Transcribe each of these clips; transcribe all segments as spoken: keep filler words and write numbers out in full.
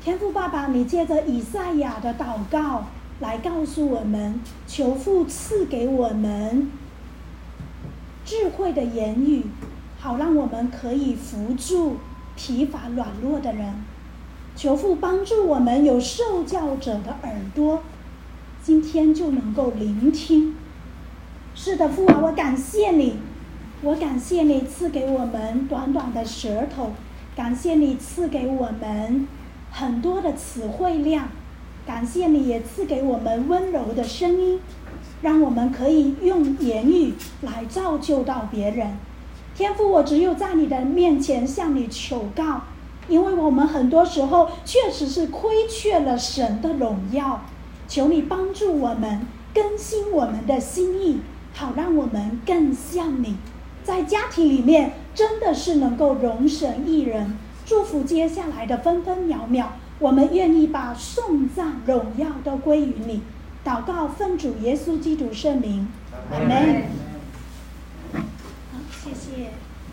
天父爸爸，你借着以赛亚的祷告来告诉我们，求父赐给我们智慧的言语，好让我们可以扶助疲乏软弱的人。求父帮助我们有受教者的耳朵，今天就能够聆听。是的，父啊，我感谢你，我感谢你赐给我们短短的舌头，感谢你赐给我们很多的词汇量，感谢你也赐给我们温柔的声音，让我们可以用言语来造就到别人。天父，我只有在你的面前向你求告，因为我们很多时候确实是亏缺了神的荣耀，求你帮助我们更新我们的心意，好让我们更像你，在家庭里面真的是能够容神一人。祝福接下来的分分秒秒，我们愿意把颂赞荣耀都归于你。祷告奉主耶稣基督圣名，阿们。好，谢谢。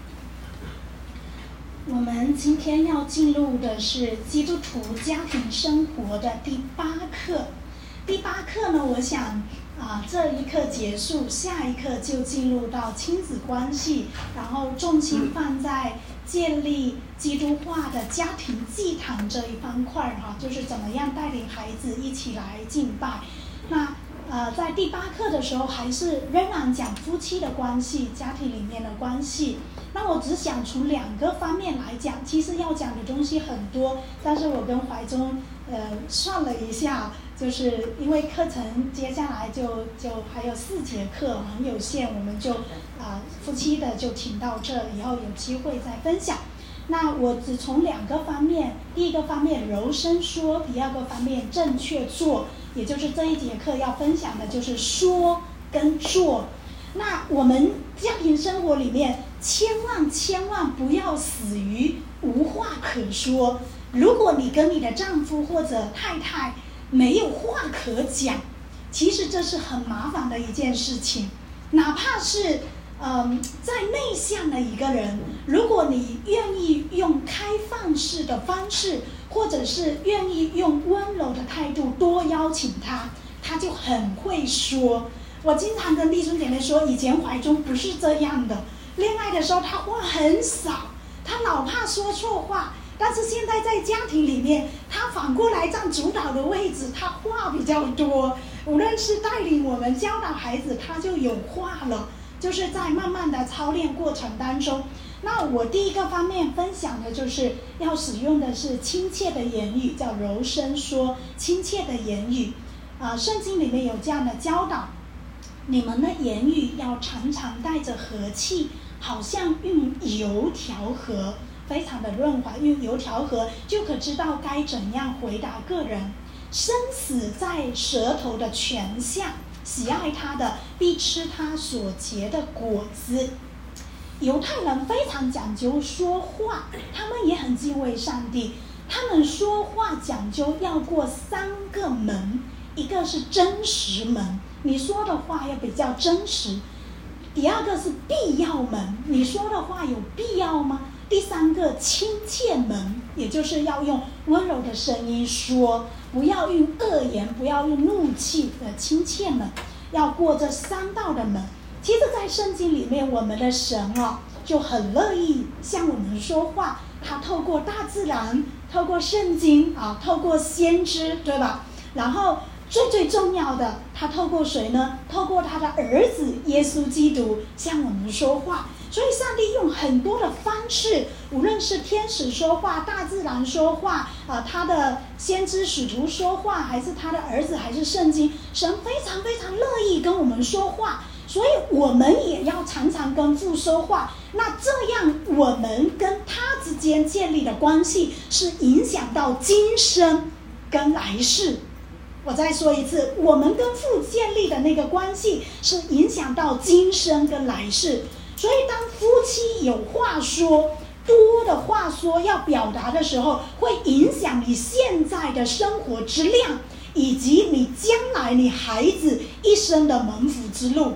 我们今天要进入的是基督徒家庭生活的第八课。第八课呢，我想啊，这一课结束，下一课就进入到亲子关系，然后重心放在建立基督化的家庭祭坛这一方块哈，就是怎么样带领孩子一起来敬拜。那呃，在第八课的时候，还是仍然讲夫妻的关系，家庭里面的关系。那我只想从两个方面来讲，其实要讲的东西很多，但是我跟怀中呃算了一下，就是因为课程接下来就就还有四节课，很有限，我们就啊、呃、夫妻的就停到这，以后有机会再分享。那我只从两个方面，第一个方面柔声说，第二个方面正确做，也就是这一节课要分享的就是说跟做。那我们家庭生活里面千万千万不要死于无话可说。如果你跟你的丈夫或者太太没有话可讲，其实这是很麻烦的一件事情。哪怕是嗯，在内向的一个人，如果你愿意用开放式的方式，或者是愿意用温柔的态度多邀请他，他就很会说。我经常跟弟兄姐妹说，以前怀中不是这样的，恋爱的时候他话很少，他老怕说错话，但是现在在家庭里面，他反过来占主导的位置，他话比较多，无论是带领我们教导孩子，他就有话了，就是在慢慢的操练过程当中。那我第一个方面分享的就是要使用的是亲切的言语，叫柔声说，亲切的言语啊、呃，圣经里面有这样的教导，你们的言语要常常带着和气，好像用油调和，非常的润滑，用油调和就可知道该怎样回答个人。生死在舌头的泉下，喜爱它的必吃它所结的果子。犹太人非常讲究说话，他们也很敬畏上帝，他们说话讲究要过三个门，一个是真实门，你说的话要比较真实；第二个是必要门，你说的话有必要吗？第三个亲切门，也就是要用温柔的声音说，不要用恶言，不要用怒气的亲切门，要过这三道的门。其实在圣经里面，我们的神哦就很乐意向我们说话，他透过大自然，透过圣经啊，透过先知，对吧？然后最最重要的，他透过谁呢？透过他的儿子耶稣基督向我们说话。所以上帝用很多的方式，无论是天使说话，大自然说话啊，他的先知使徒说话，还是他的儿子，还是圣经，神非常非常乐意跟我们说话。所以我们也要常常跟父说话，那这样我们跟他之间建立的关系是影响到今生跟来世。我再说一次，我们跟父建立的那个关系是影响到今生跟来世。所以当夫妻有话说，多的话说要表达的时候，会影响你现在的生活质量，以及你将来你孩子一生的蒙福之路。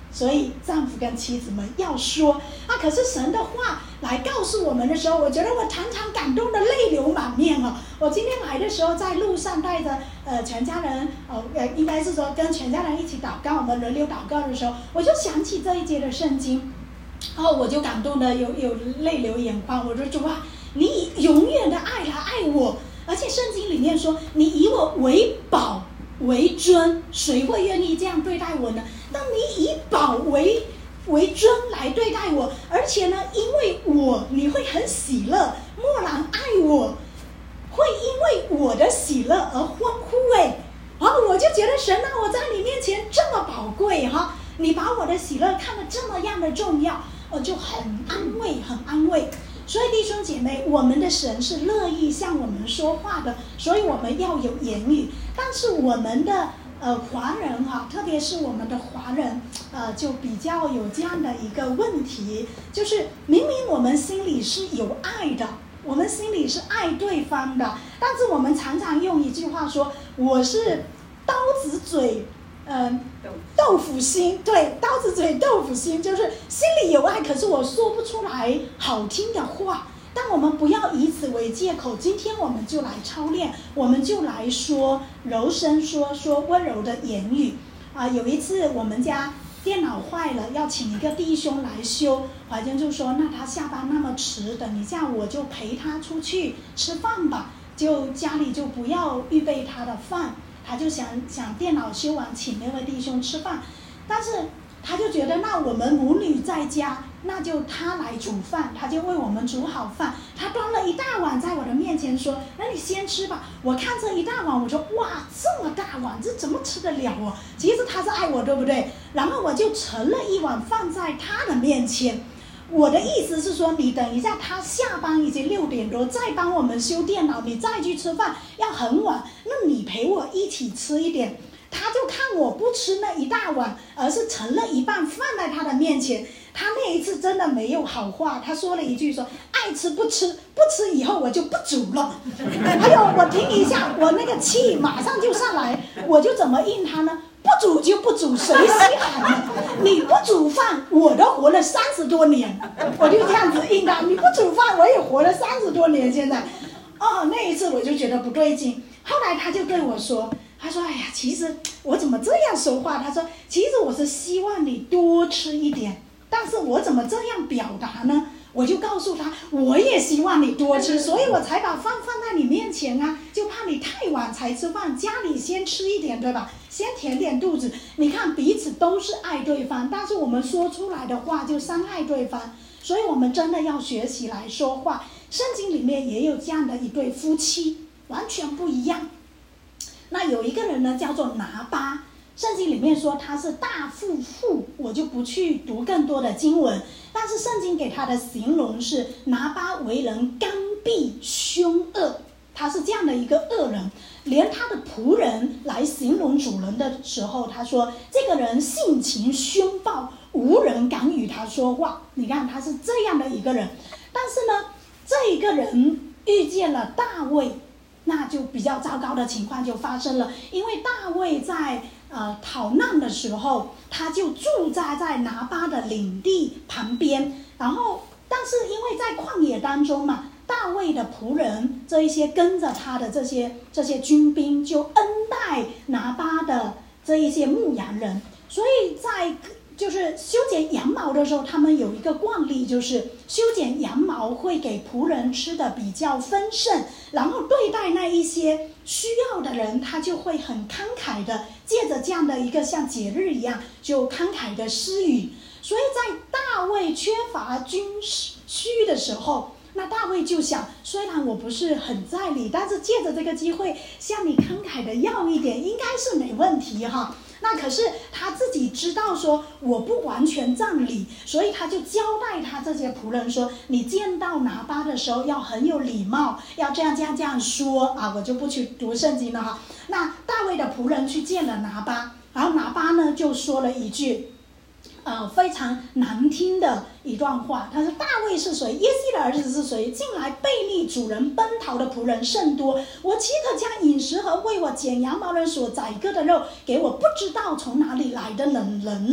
所以丈夫跟妻子们要说啊，可是神的话来告诉我们的时候，我觉得我常常感动的泪流满面哦。我今天来的时候，在路上带着呃全家人，呃呃应该是说跟全家人一起祷告，我们轮流祷告的时候，我就想起这一节的圣经，然后我就感动的有有泪流眼眶。我说主啊，你以永远的爱来爱我，而且圣经里面说你以我为宝为尊，谁会愿意这样对待我呢？当你以宝为为尊来对待我，而且呢，因为我你会很喜乐，默然爱我，会因为我的喜乐而欢呼哎，然后我就觉得神啊，我在你面前这么宝贵哈，你把我的喜乐看得这么样的重要，我就很安慰，很安慰。所以弟兄姐妹，我们的神是乐意向我们说话的，所以我们要有言语。但是我们的呃华人哈，特别是我们的华人，呃就比较有这样的一个问题，就是明明我们心里是有爱的，我们心里是爱对方的，但是我们常常用一句话说，我是刀子嘴。嗯，豆腐心，对，刀子嘴豆腐心，就是心里有爱，可是我说不出来好听的话。但我们不要以此为借口，今天我们就来操练，我们就来说柔声说说温柔的言语啊、呃。有一次我们家电脑坏了，要请一个弟兄来修，怀娟就说，那他下班那么迟，等一下我就陪他出去吃饭吧，就家里就不要预备他的饭。他就想想电脑修完请那位弟兄吃饭，但是他就觉得那我们母女在家，那就他来煮饭，他就为我们煮好饭，他端了一大碗在我的面前说，那你先吃吧。我看这一大碗，我说哇，这么大碗，这怎么吃得了哦？其实他是爱我，对不对？然后我就盛了一碗放在他的面前。我的意思是说，你等一下他下班已经六点多，再帮我们修电脑，你再去吃饭要很晚，那你陪我一起吃一点。他就看我不吃那一大碗，而是盛了一半放在他的面前。他那一次真的没有好话，他说了一句说，爱吃不吃，不吃以后我就不煮了。还有我听一下，我那个气马上就上来，我就怎么应他呢？不煮就不煮，谁稀罕呢？你不煮饭，我都活了三十多年，我就这样子应他。你不煮饭，我也活了三十多年。现在，哦，那一次我就觉得不对劲。后来他就对我说，他说：“哎呀，其实我怎么这样说话？”他说：“其实我是希望你多吃一点，但是我怎么这样表达呢？”我就告诉他，我也希望你多吃，所以我才把饭放在你面前啊，就怕你太晚才吃饭，家里先吃一点，对吧？先填点肚子。你看彼此都是爱对方，但是我们说出来的话就伤害对方，所以我们真的要学习来说话。圣经里面也有这样的一对夫妻，完全不一样。那有一个人呢，叫做拿巴，圣经里面说他是大富户，我就不去读更多的经文，但是圣经给他的形容是拿巴为人刚愎凶恶，他是这样的一个恶人。连他的仆人来形容主人的时候，他说这个人性情凶暴，无人敢与他说话。你看他是这样的一个人。但是呢，这一个人遇见了大卫，那就比较糟糕的情况就发生了。因为大卫在呃逃难的时候，他就驻扎在拿巴的领地旁边，然后但是因为在旷野当中嘛，大卫的仆人这一些跟着他的这些这些军兵就恩待拿巴的这一些牧羊人，所以在就是修剪羊毛的时候，他们有一个惯例，就是修剪羊毛会给仆人吃的比较丰盛，然后对待那一些需要的人，他就会很慷慨的借着这样的一个像节日一样，就慷慨的施予。所以在大卫缺乏军需的时候，那大卫就想，虽然我不是很在理，但是借着这个机会向你慷慨的要一点，应该是没问题哈。那可是他自己知道说我不完全占理，所以他就交代他这些仆人说，你见到拿巴的时候要很有礼貌，要这样这样这样说啊，我就不去读圣经了哈。那大卫的仆人去见了拿巴，然后拿巴呢就说了一句呃，非常难听的一段话，他说大卫是谁？耶西的儿子是谁？近来背逆主人奔逃的仆人甚多，我岂可将饮食和为我剪羊毛人所宰割的肉给我不知道从哪里来的冷人呢？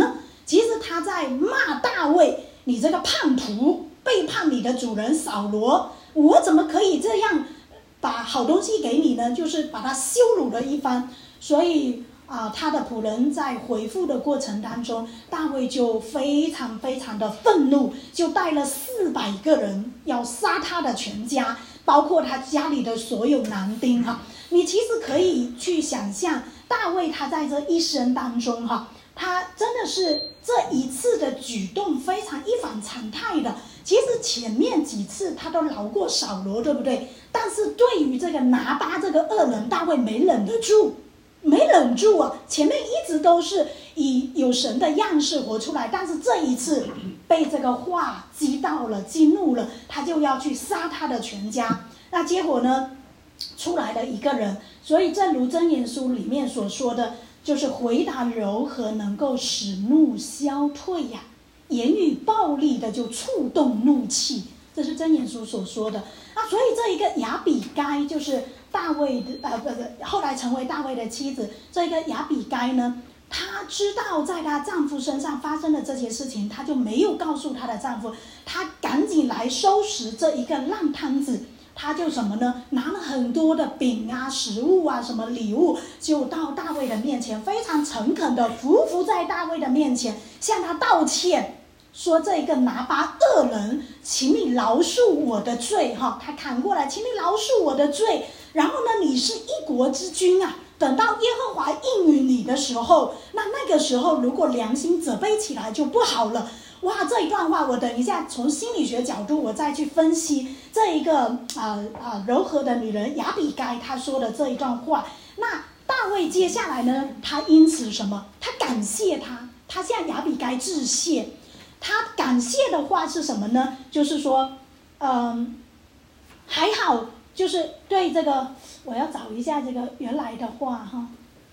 其实他在骂大卫，你这个叛徒，背叛你的主人扫罗，我怎么可以这样把好东西给你呢？就是把他羞辱了一番。所以啊，他的仆人在回复的过程当中，大卫就非常非常的愤怒，就带了四百个人要杀他的全家，包括他家里的所有男丁哈。你其实可以去想象，大卫他在这一生当中哈，他真的是这一次的举动非常一反常态的。其实前面几次他都饶过扫罗，对不对？但是对于这个拿巴这个恶人，大卫没忍得住，没忍住啊！前面一直都是以有神的样式活出来，但是这一次被这个话激到了，激怒了，他就要去杀他的全家。那结果呢？出来了一个人，所以正如箴言书里面所说的，就是回答柔和能够使怒消退呀、啊，言语暴力的就触动怒气，这是箴言书所说的。那所以这一个亚比该就是大卫的呃不是后来成为大卫的妻子，这个亚比该呢，她知道在她丈夫身上发生的这些事情，她就没有告诉她的丈夫，她赶紧来收拾这一个烂摊子。他就什么呢？拿了很多的饼啊、食物啊、什么礼物，就到大卫的面前，非常诚恳的匍匐在大卫的面前，向他道歉，说这个拿巴恶人，请你饶恕我的罪哈。他砍过来，请你饶恕我的罪。然后呢，你是一国之君啊，等到耶和华应允你的时候，那那个时候如果良心责备起来就不好了。哇，这一段话我等一下从心理学角度我再去分析这一个啊啊、呃呃、柔和的女人亚比该她说的这一段话。那大卫接下来呢，他因此什么？他感谢他，他向亚比该致谢。他感谢的话是什么呢？就是说，嗯，还好，就是对这个，我要找一下这个原来的话哈。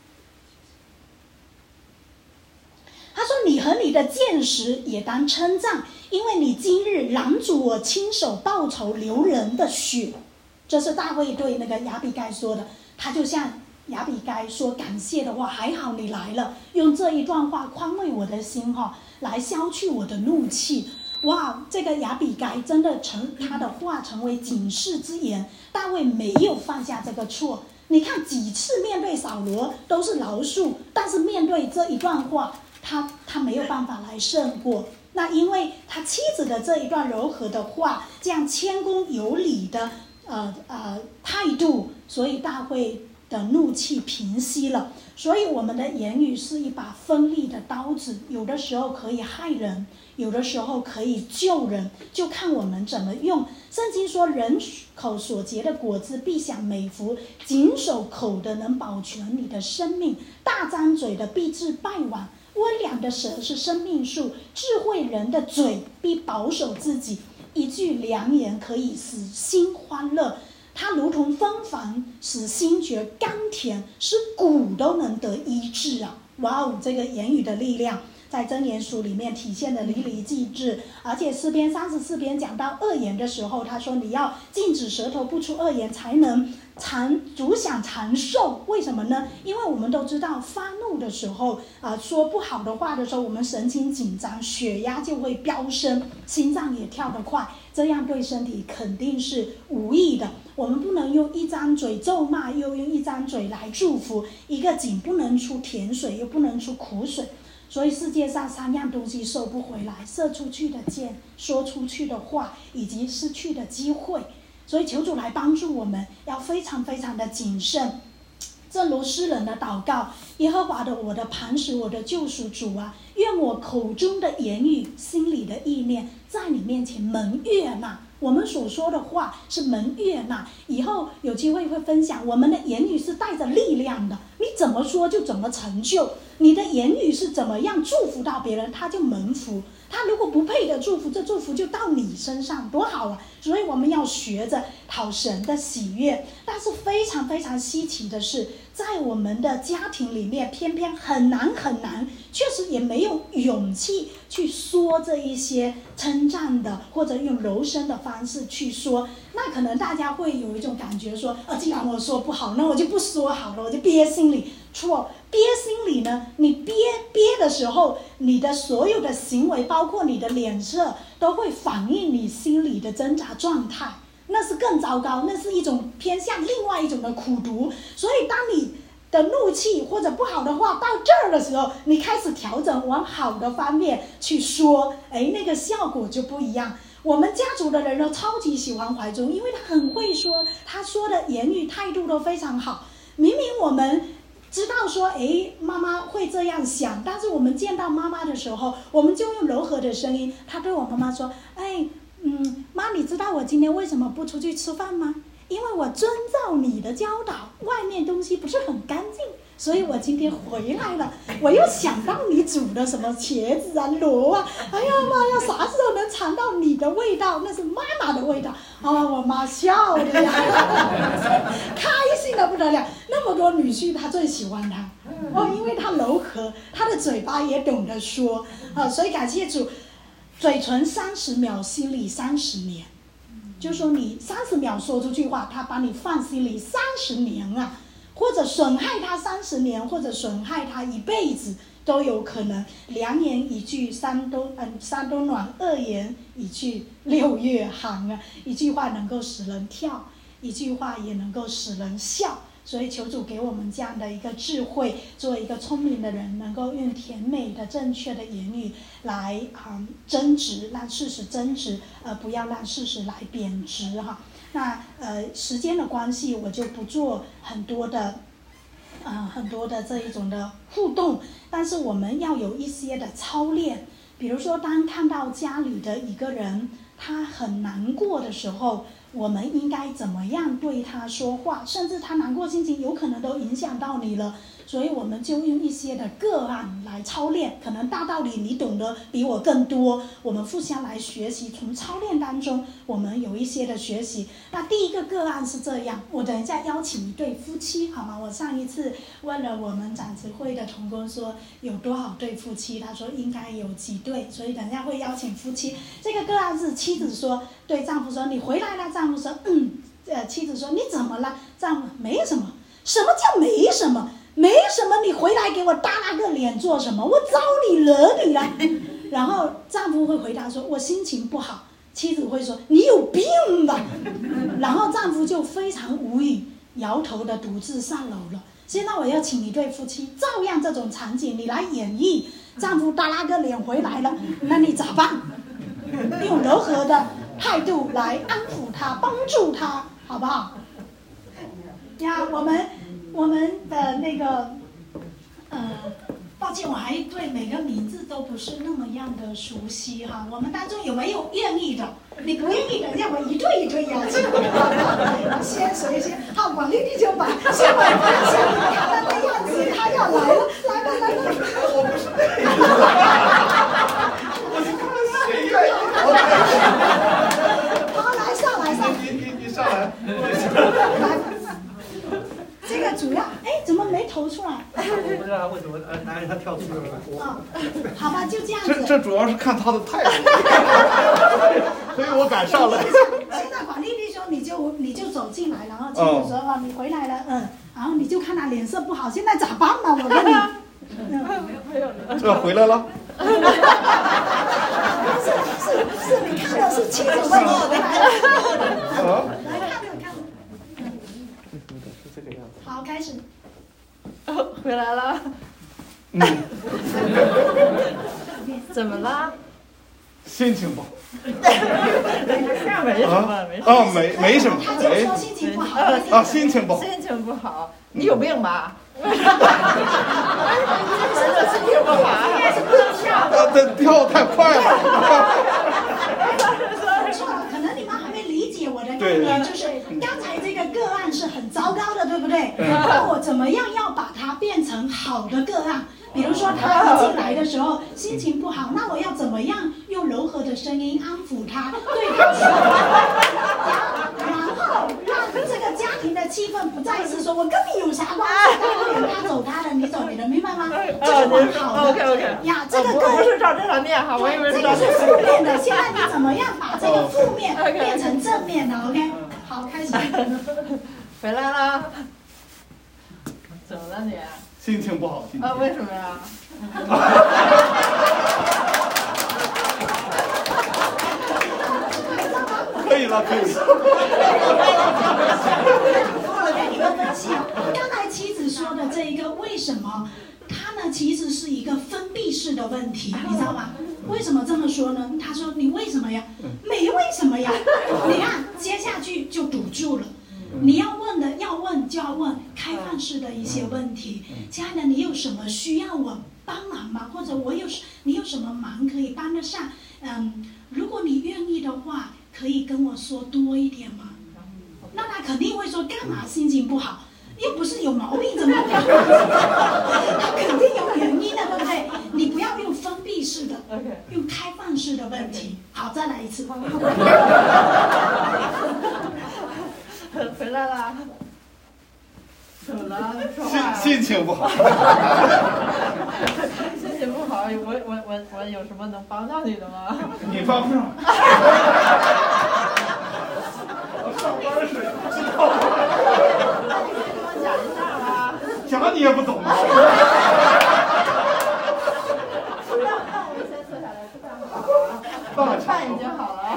他说：“你和你的箭矢也当称赞，因为你今日拦阻我亲手报仇流人的血。”这是大卫对那个亚比该说的。他就向亚比该说感谢的话，还好你来了，用这一段话宽慰我的心哈，来消去我的怒气。哇，这个亚比该真的成他的话成为警示之言。大卫没有犯下这个错。你看几次面对扫罗都是饶恕，但是面对这一段话，他他没有办法来胜过。那因为他妻子的这一段柔和的话，这样谦恭有礼的呃呃态度，所以大卫的怒气平息了。所以我们的言语是一把锋利的刀子，有的时候可以害人，有的时候可以救人，就看我们怎么用。圣经说，人口所结的果子必享美福，谨守口的能保全你的生命，大张嘴的必致败亡。温良的舌是生命树，智慧人的嘴必保守自己。一句良言可以使心欢乐，它如同蜂房，使心觉甘甜，使骨都能得医治啊！哇哦，这个言语的力量在箴言书里面体现的淋漓尽致。而且诗篇三十四篇讲到恶言的时候，他说你要禁止舌头不出恶言，才能长足享长寿。为什么呢？因为我们都知道发怒的时候啊、呃，说不好的话的时候，我们神经紧张，血压就会飙升，心脏也跳得快，这样对身体肯定是无益的。我们不能用一张嘴咒骂，又用一张嘴来祝福。一个井不能出甜水，又不能出苦水。所以世界上三样东西收不回来：射出去的箭，说出去的话，以及失去的机会。所以求主来帮助我们，要非常非常的谨慎。正如诗人的祷告：耶和华的我的磐石，我的救赎主啊，愿我口中的言语，心里的意念，在你面前蒙悦纳。我们所说的话是蒙悦纳。以后有机会会分享，我们的言语是带着力量的，你怎么说就怎么成就。你的言语是怎么样祝福到别人，他就蒙福。他如果不配的祝福，这祝福就到你身上，多好啊！所以我们要学着讨神的喜悦。但是非常非常稀奇的是， 在我们的家庭里面偏偏很难很难，确实也没有勇气去说这一些称赞的，或者用柔声的方式去说，那可能大家会有一种感觉说，呃，既然我说不好，那我就不说好了，我就憋心里。错，憋心里呢，你憋憋的时候，你的所有的行为，包括你的脸色，都会反映你心里的挣扎状态，那是更糟糕，那是一种偏向另外一种的苦毒。所以当你的怒气或者不好的话到这儿的时候，你开始调整往好的方面去说，哎，那个效果就不一样。我们家族的人都超级喜欢怀忠，因为他很会说，他说的言语态度都非常好。明明我们知道说，哎，妈妈会这样想，但是我们见到妈妈的时候，我们就用柔和的声音。他对我妈妈说，哎，嗯，妈，你知道我今天为什么不出去吃饭吗？因为我遵照你的教导，外面东西不是很干净，所以我今天回来了。我又想到你煮的什么茄子啊、螺啊，哎呀妈呀，啥时候能尝到你的味道？那是妈妈的味道。哦，我妈笑的呀，开心的不得了。那么多女婿，他最喜欢他哦，因为他柔和，他的嘴巴也懂得说啊，所以感谢主，嘴唇三十秒，心里三十年。就是说你三十秒说出去话，他把你放心里三十年啊，或者损害他三十年，或者损害他一辈子都有可能。良言一句三冬嗯三冬暖，恶言一句六月寒啊。一句话能够使人跳，一句话也能够使人笑。所以求主给我们这样的一个智慧，做一个聪明的人，能够用甜美的正确的言语来啊、嗯、争执，让事实争执，呃不要让事实来贬值哈。那呃时间的关系，我就不做很多的呃很多的这一种的互动，但是我们要有一些的操练。比如说当看到家里的一个人他很难过的时候，我们应该怎么样对他说话，甚至他难过心情有可能都影响到你了，所以我们就用一些的个案来操练。可能大道理你懂得比我更多，我们互相来学习，从操练当中我们有一些的学习。那第一个个案是这样，我等一下邀请一对夫妻好吗？我上一次问了我们长执会的同工说有多少对夫妻，他说应该有几对，所以等一下会邀请夫妻。这个个案是妻子说对丈夫说，你回来了。丈夫说嗯，呃，妻子说你怎么了？丈夫没什么。什么叫没什么？没什么，你回来给我搭那个脸做什么？我招你惹你了？然后丈夫会回答说我心情不好。妻子会说你有病吧？然后丈夫就非常无语，摇头的独自上楼了。现在我要请一对夫妻，照样这种场景你来演绎。丈夫搭那个脸回来了，那你咋办？用柔和的态度来安抚他，帮助他，好不好？呀，我们我们的那个，呃，抱歉，我还对每个名字都不是那么样的熟悉哈。我们当中有没有愿意的？你不愿意的，让我一对一对邀请。先谁先？好，广利弟兄吧，先把他先看他的样子，他要来了，来吧来吧。我不是。谁愿意？好，来上来上。你你你上来。来。这个主要，哎，怎么没投出来？ 我不知道为什么，呃，男人他跳出来了。 哦，好吧，就这样子。 这这主要是看他的态度，所以我敢上来。 现在广利弟兄，你就你就走进来，然后亲自说哦，你回来了，嗯，然后你就看他脸色不好，现在咋办嘛？我问你。嗯，没有了。 这回来了。 是是是，你看的是亲子问题，回来了。来看着看着。好，开始。 哦，回来了。 嗯。 怎么了？ 心情不好。 没什么，没什么。 啊，没没什么。 他就说心情不好。 啊，心情不好。 心情不好，你有病吧？真的心情不好，应该是不能跳。 啊，这跳太快了。 错了，可能你们还没理解我的概念，就是刚才这个个案是很糟糕的，对不对？那我怎么样要把它变成好的个案？比如说他一进来的时候心情不好，那我要怎么样用柔和的声音安抚他，对他说，然后让这个家庭的气氛氛不再是说我跟你有啥关系，他走他的，你走你的，明白吗？这是往好的。 OK OK。 呀，这个不不是照这样念哈，我以为是照这个是负面的。现在你怎么样把这个负面变成正面的 ？OK， 好，开始。 回来了。怎么了你？ 心情不好，今天。 啊，为什么呀？ 可以了，可以了。 我给你们分析啊，刚才妻子说的这一个为什么，它呢其实是一个封闭式的问题，你知道吗？为什么这么说呢？他说你为什么呀？没为什么呀？你看接下去就堵住了。你要问的要问就要问开放式的一些问题。亲爱的，你有什么需要我帮忙吗？或者我有你有什么忙可以帮得上？嗯，如果你愿意的话，可以跟我说多一点吗？那他肯定会说干嘛心情不好？又不是有毛病，怎么会？他肯定有原因的，对不对？你不要用封闭式的，用开放式的问题。好，再来一次。 回来了。怎么了？说话、啊。 心心情不好。 心情不好，我我我我有什么能帮到你的吗？ 你帮不上。我上班时不知道。 我讲一下吧。 讲你也不懂啊。 吃饭，那我们先坐下来吃饭好了。 饭饭已经好了。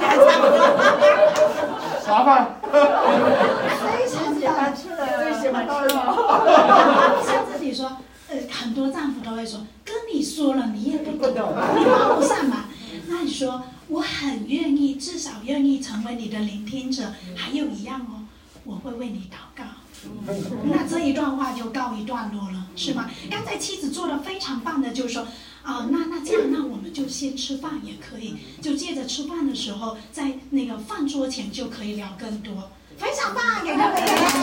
啥饭？ 非常喜欢吃的，最喜欢吃肉。 像自己说，呃，很多丈夫都会说，跟你说了你也不懂，你帮不上忙。那你说，我很愿意，至少愿意成为你的聆听者。还有一样哦，我会为你祷告。那这一段话就告一段落了，是吗？刚才妻子做的非常棒的，就是说，啊、呃，那那这样，那我们就先吃饭也可以，就借着吃饭的时候，在那个饭桌前就可以聊更多，非常棒，给他们一个掌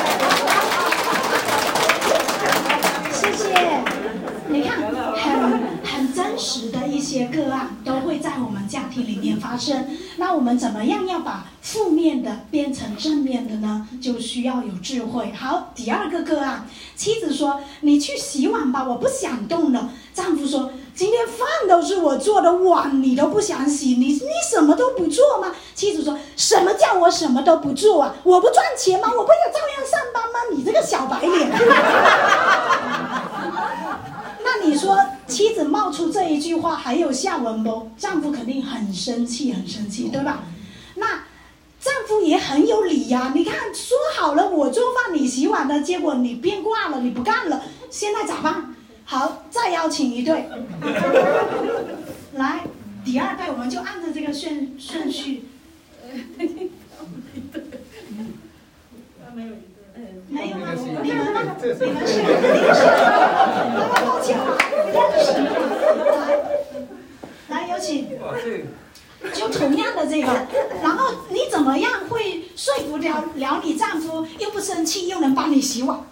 声。谢谢。你看，很很真实的一些个案都会在我们家庭里面发生。那我们怎么样要把负面的变成正面的呢？就需要有智慧。好，第二个个案，妻子说：“你去洗碗吧，我不想动了。”丈夫说：“今天饭都是我做的，碗你都不想洗，你你什么都不做吗？”妻子说：“什么叫我什么都不做啊？我不赚钱吗？我不也照样上班吗？你这个小白脸！”那你说妻子冒出这一句话还有下文不？丈夫肯定很生气，很生气，对吧？那丈夫也很有理呀、啊。你看，说好了我做饭你洗碗的，结果你变卦了，你不干了，现在咋办？好，再邀请一对，来，第二对我们就按照这个顺顺序。没有一对，没有吗？你们呢？你们是认识的，抱歉啊，认识的。来，来有请。就同样的这个，然后你怎么样会说服了了你丈夫，又不生气，又能帮你洗碗？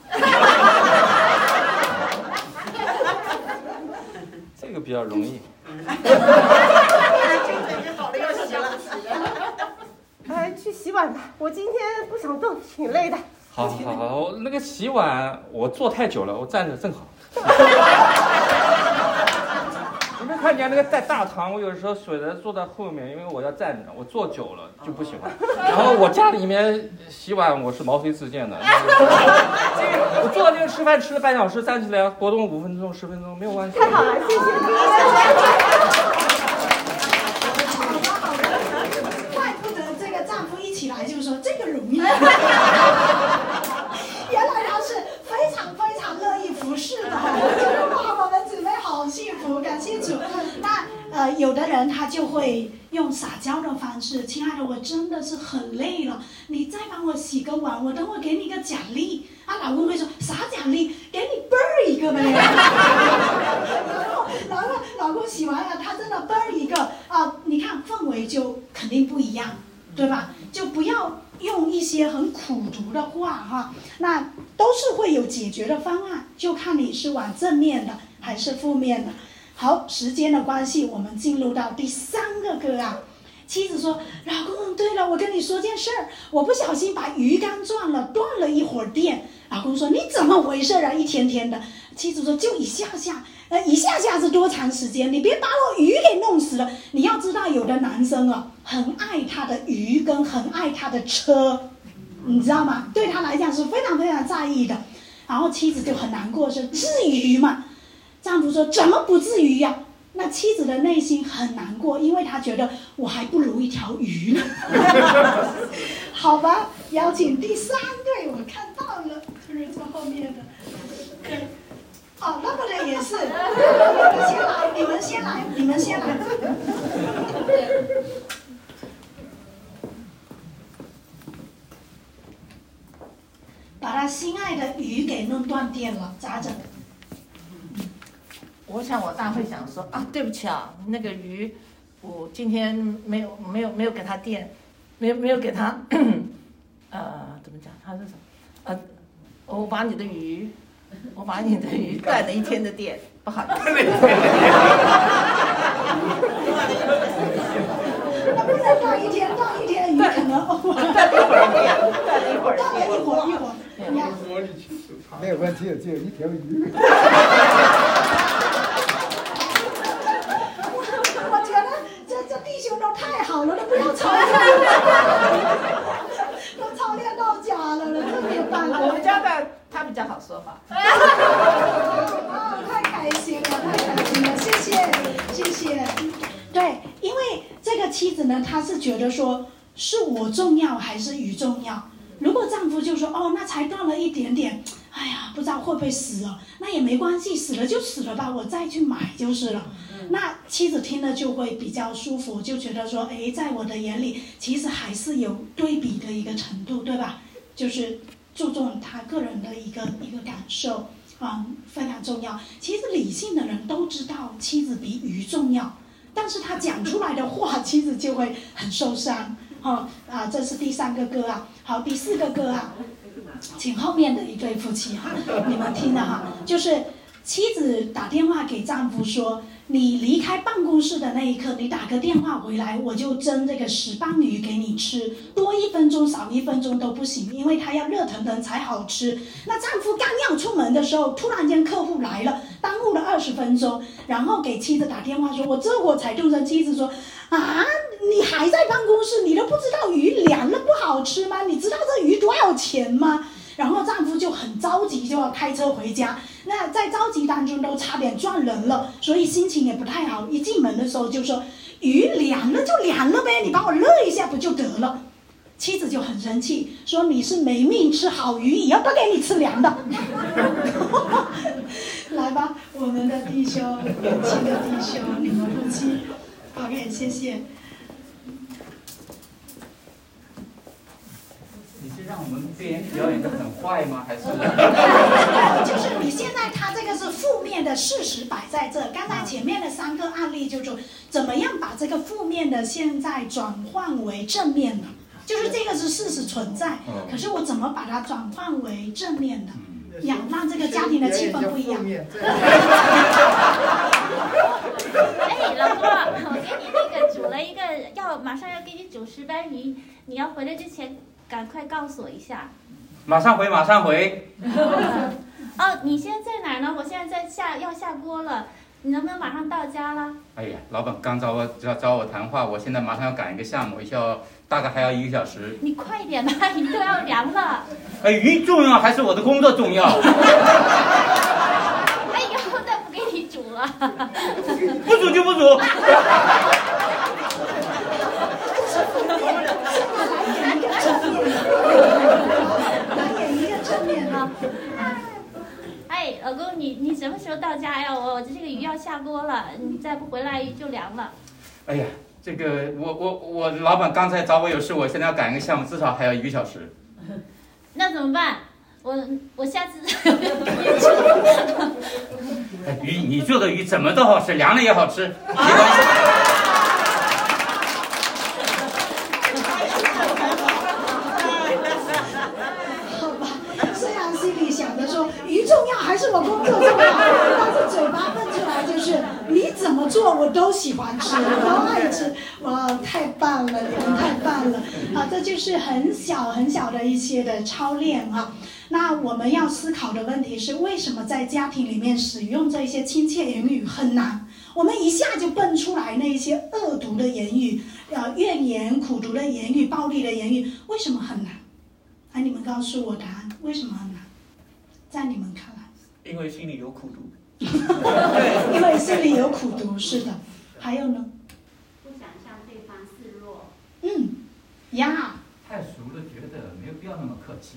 这个比较容易。 哎，去洗碗吧，我今天不想动，挺累的。 好，好，好，那个洗碗我坐太久了，我站着正好。你没看见那个在大堂，我有时候选择坐在后面，因为我要站着，我坐久了就不喜欢。然后我家里面洗碗我是毛遂自荐的，我坐那边吃饭吃了半小时，站起来活动五分钟十分钟没有关系。 太好了，谢谢你。 怪不得这个丈夫一起来就说这个容易。原来他是非常非常乐意服侍的，哇，我们姊妹好幸福，感谢主。那呃，有的人他就会用撒娇的方式，亲爱的，我真的是很累了，你再帮我洗个碗，我等会给你个奖励。啊，老公会说啥奖励？给你啵儿一个呗。然后，然后老公洗完了，他真的啵儿一个啊，你看氛围就肯定不一样，对吧？就不要用一些很苦毒的话哈，那都是会有解决的方案，就看你是往正面的还是负面的。好，时间的关系，我们进入到第三个个案。 妻子说：“老公，对了，我跟你说件事儿，我不小心把鱼竿撞了，断了一会儿电。”老公说：“你怎么回事啊？一天天的。”妻子说：“就一下下，呃，一下下是多长时间？你别把我鱼给弄死了。你要知道，有的男生啊，很爱他的鱼跟很爱他的车，你知道吗？对他来讲是非常非常在意的。”然后妻子就很难过，说：“至于吗？”丈夫说：“怎么不至于呀、啊？”那妻子的内心很难过，因为她觉得我还不如一条鱼呢。好吧，邀请第三对，我看到了，就是这后面的。哦，那个人也是，你们先来，你们先来，你们先来。把他心爱的鱼给弄断电了，咋整？ 我想我大会想说啊，对不起啊，那个鱼，我今天没有没有没有给他电，没有没有给他，呃，怎么讲？他是什么？呃，我把你的鱼，我把你的鱼断了一天的电，不好意思。 那不能断一天，断一天的鱼可能哦， 断了一会儿电，断了一会儿断了一会儿一会儿，你看。 没有问题，就一条鱼。 我觉得这这弟兄都太好了，都不要操练，都操练到家了了，特别棒。 我们家的他比较好说话。 哦，太开心了，太开心了，谢谢谢谢。对，因为这个妻子呢，她是觉得说是我重要还是鱼重要？如果丈夫就说哦，那才断了一点点，哎呀，不知道会不会死哦，那也没关系，死了就死了吧，我再去买就是了。那妻子听了就会比较舒服，就觉得说，哎，在我的眼里，其实还是有对比的一个程度，对吧？就是注重他个人的一个一个感受，嗯，非常重要。其实理性的人都知道妻子比鱼重要，但是他讲出来的话，妻子就会很受伤。哦啊，这是第三个歌啊。好，第四个歌啊，请后面的一对夫妻哈，你们听了哈，就是妻子打电话给丈夫说，你离开办公室的那一刻，你打个电话回来，我就蒸这个石斑鱼给你吃，多一分钟少一分钟都不行，因为它要热腾腾才好吃。那丈夫刚要出门的时候，突然间客户来了，耽误了二十分钟，然后给妻子打电话说，我这会才动身。妻子说，啊，你还在办公室，你都不知道鱼凉了不好吃吗？你知道这鱼多少钱吗？然后丈夫就很着急，就要开车回家。那在着急当中都差点撞人了，所以心情也不太好。一进门的时候就说，鱼凉了就凉了呗，你帮我热一下不就得了。妻子就很生气，说你是没命吃好鱼，以后不给你吃凉的。来吧，我们的弟兄，年轻的弟兄，你们夫妻 OK， 谢谢。 你是让我们表演表演的很坏吗？还是？ 就是你现在他这个是负面的事实摆在这，刚才前面的三个案例就是怎么样把这个负面的现在转换为正面的，就是这个是事实存在，可是我怎么把它转换为正面的？要让这个家庭的气氛不一样。 哎，老公，我给你那个煮了一个，要马上要给你煮石斑鱼，你要回来之前赶快告诉我一下。 马上回，马上回。 哦，你现在在哪儿呢？我现在在下要下锅了，你能不能马上到家了？ 哎呀，老板刚找我找找我谈话，我现在马上要赶一个项目，要大概还要一个小时。 你快点吧，鱼都要凉了。 哎，鱼重要还是我的工作重要？ 哎呦，那不给你煮了。 不煮就不煮。 来演一个正面啊！ 哎，老公，你你什么时候到家呀？我我这个鱼要下锅了，你再不回来鱼就凉了。 哎呀，这个我我我老板刚才找我有事，我现在要赶一个项目，至少还要一个小时。 那怎么办？我我下次。 哎，鱼你做的鱼怎么都好吃，凉了也好吃，没关系。 虽然心里想着说鱼重要还是我工作重要，但是嘴巴问出来就是就是你怎么做我都喜欢吃，我都爱吃。哇，太棒了，你们太棒了！啊，这就是很小很小的一些的操练啊。那我们要思考的问题是，为什么在家庭里面使用这些亲切言语很难？我们一下就蹦出来那些恶毒的言语，呃，怨言、苦毒的言语、暴力的言语，为什么很难？来，你们告诉我答案，为什么很难？在你们看来？ 因为心里有苦毒。 对，因为心里有苦毒，是的。还有呢？ 不想向对方示弱。 嗯，呀。 太熟了，觉得没有必要那么客气。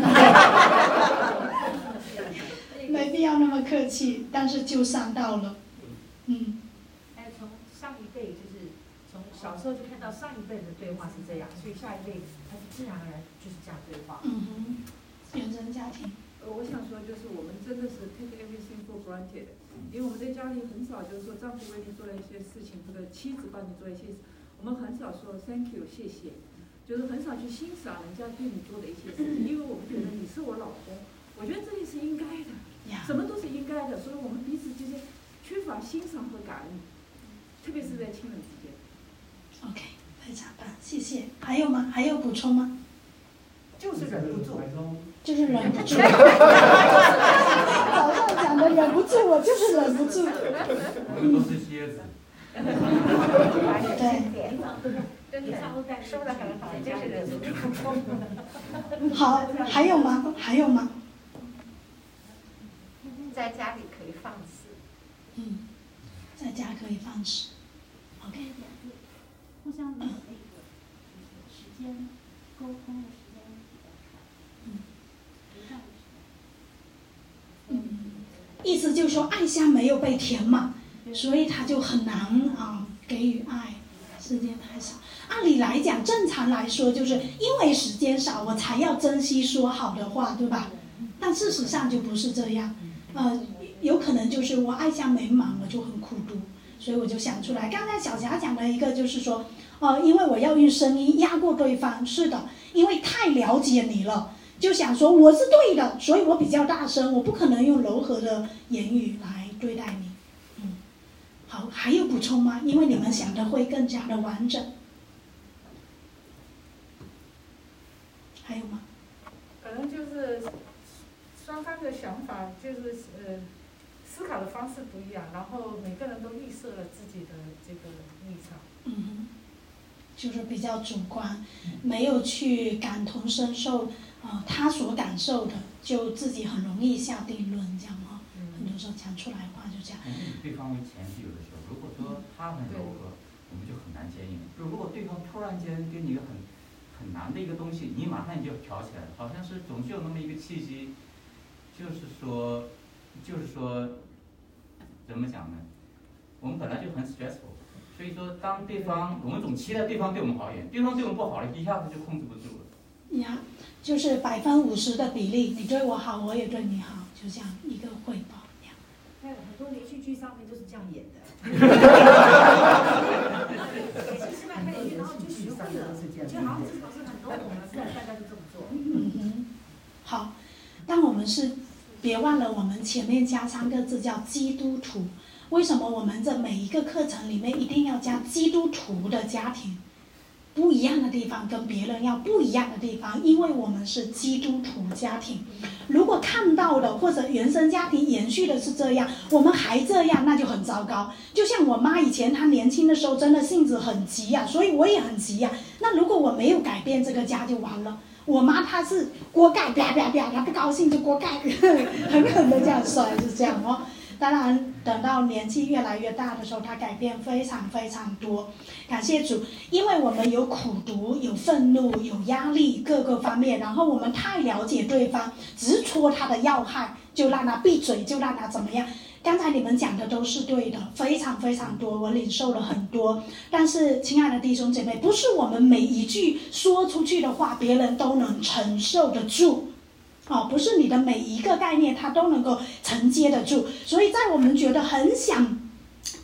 没必要那么客气，但是就伤到了。嗯。 哎，从上一辈就是从小时候就看到上一辈的对话是这样，所以下一辈他是自然而然就是这样对话。 嗯哼，原生家庭。 呃，我想说就是我们真的是 take everything for granted， 因为我们在家里很少就是说丈夫为你做了一些事情，或者妻子帮你做一些事，我们很少说 thank you 谢谢，就是很少去欣赏人家对你做的一些事情，因为我们觉得你是我老公，我觉得这也是应该的，什么都是应该的，所以我们彼此之间缺乏欣赏和感恩，特别是在亲人之间。 OK， 非常棒，谢谢。还有吗？还有补充吗？ 就是忍不住。 就是忍不住。早上讲的忍不住，我就是忍不住。 我们都是蝎子。 对。 说的很好，就是忍不住。 好，还有吗？还有吗？ 在家里可以放肆。 嗯，在家可以放肆。OK。 互相有那个时间沟通的时间比较长。 嗯。 不上的时间。嗯，意思就是说爱箱没有被填满，所以他就很难啊、呃、给予爱，时间太少。按理来讲，正常来说，就是因为时间少，我才要珍惜说好的话，对吧？但事实上就不是这样，呃，有可能就是我爱箱没满，我就很苦毒，所以我就想出来。刚才小霞讲的一个就是说，呃，因为我要用声音压过对方，是的，因为太了解你了，就想说我是对的，所以我比较大声，我不可能用柔和的言语来对待你。嗯，好，还有补充吗？因为你们想的会更加的完整。还有吗？ 可能就是双方的想法，就是呃思考的方式不一样，然后每个人都预设了自己的这个立场。 嗯哼，就是比较主观，没有去感同身受，呃，他所感受的，就自己很容易下定论，这样哈、哦。嗯、很多时候讲出来的话就这样。 以对方为前提，有的时候，如果说他很柔和，我们就很难接应。如果对方突然间给你一个很很难的一个东西，你马上就挑起来了，好像是总是有那么一个契机，就是说，就是说，怎么讲呢？我们本来就很 stressful， 所以说当对方我们总期待对方对我们好一点，对方对我们不好了，一下子就控制不住了。 呀，就是百分五十的比例，你对我好，我也对你好，就这样一个汇报。 还有很多连续剧上面就是这样演的。其实嘛，看连续，然后就学会了，就好像至少是很多我们自然大家就这么做。 嗯哼，好，但我们是别忘了，我们前面加三个字叫基督徒。为什么我们这每一个课程里面一定要加基督徒的家庭？不一样的地方跟别人要不一样的地方，因为我们是基督徒家庭。如果看到的或者原生家庭延续的是这样，我们还这样，那就很糟糕。就像我妈以前她年轻的时候真的性子很急呀、啊，所以我也很急呀、啊。那如果我没有改变这个家就完了。我妈她是锅盖啪啪啪，她不高兴就锅盖狠狠的这样摔，是这样哦。当然等到年纪越来越大的时候，她改变非常非常多，感谢主。因为我们有苦毒，有愤怒，有压力，各个方面，然后我们太了解对方，直戳他的要害，就让他闭嘴，就让他怎么样。刚才你们讲的都是对的，非常非常多，我领受了很多。但是亲爱的弟兄姐妹，不是我们每一句说出去的话别人都能承受得住，哦，不是你的每一个概念他都能够承接得住。所以在我们觉得很想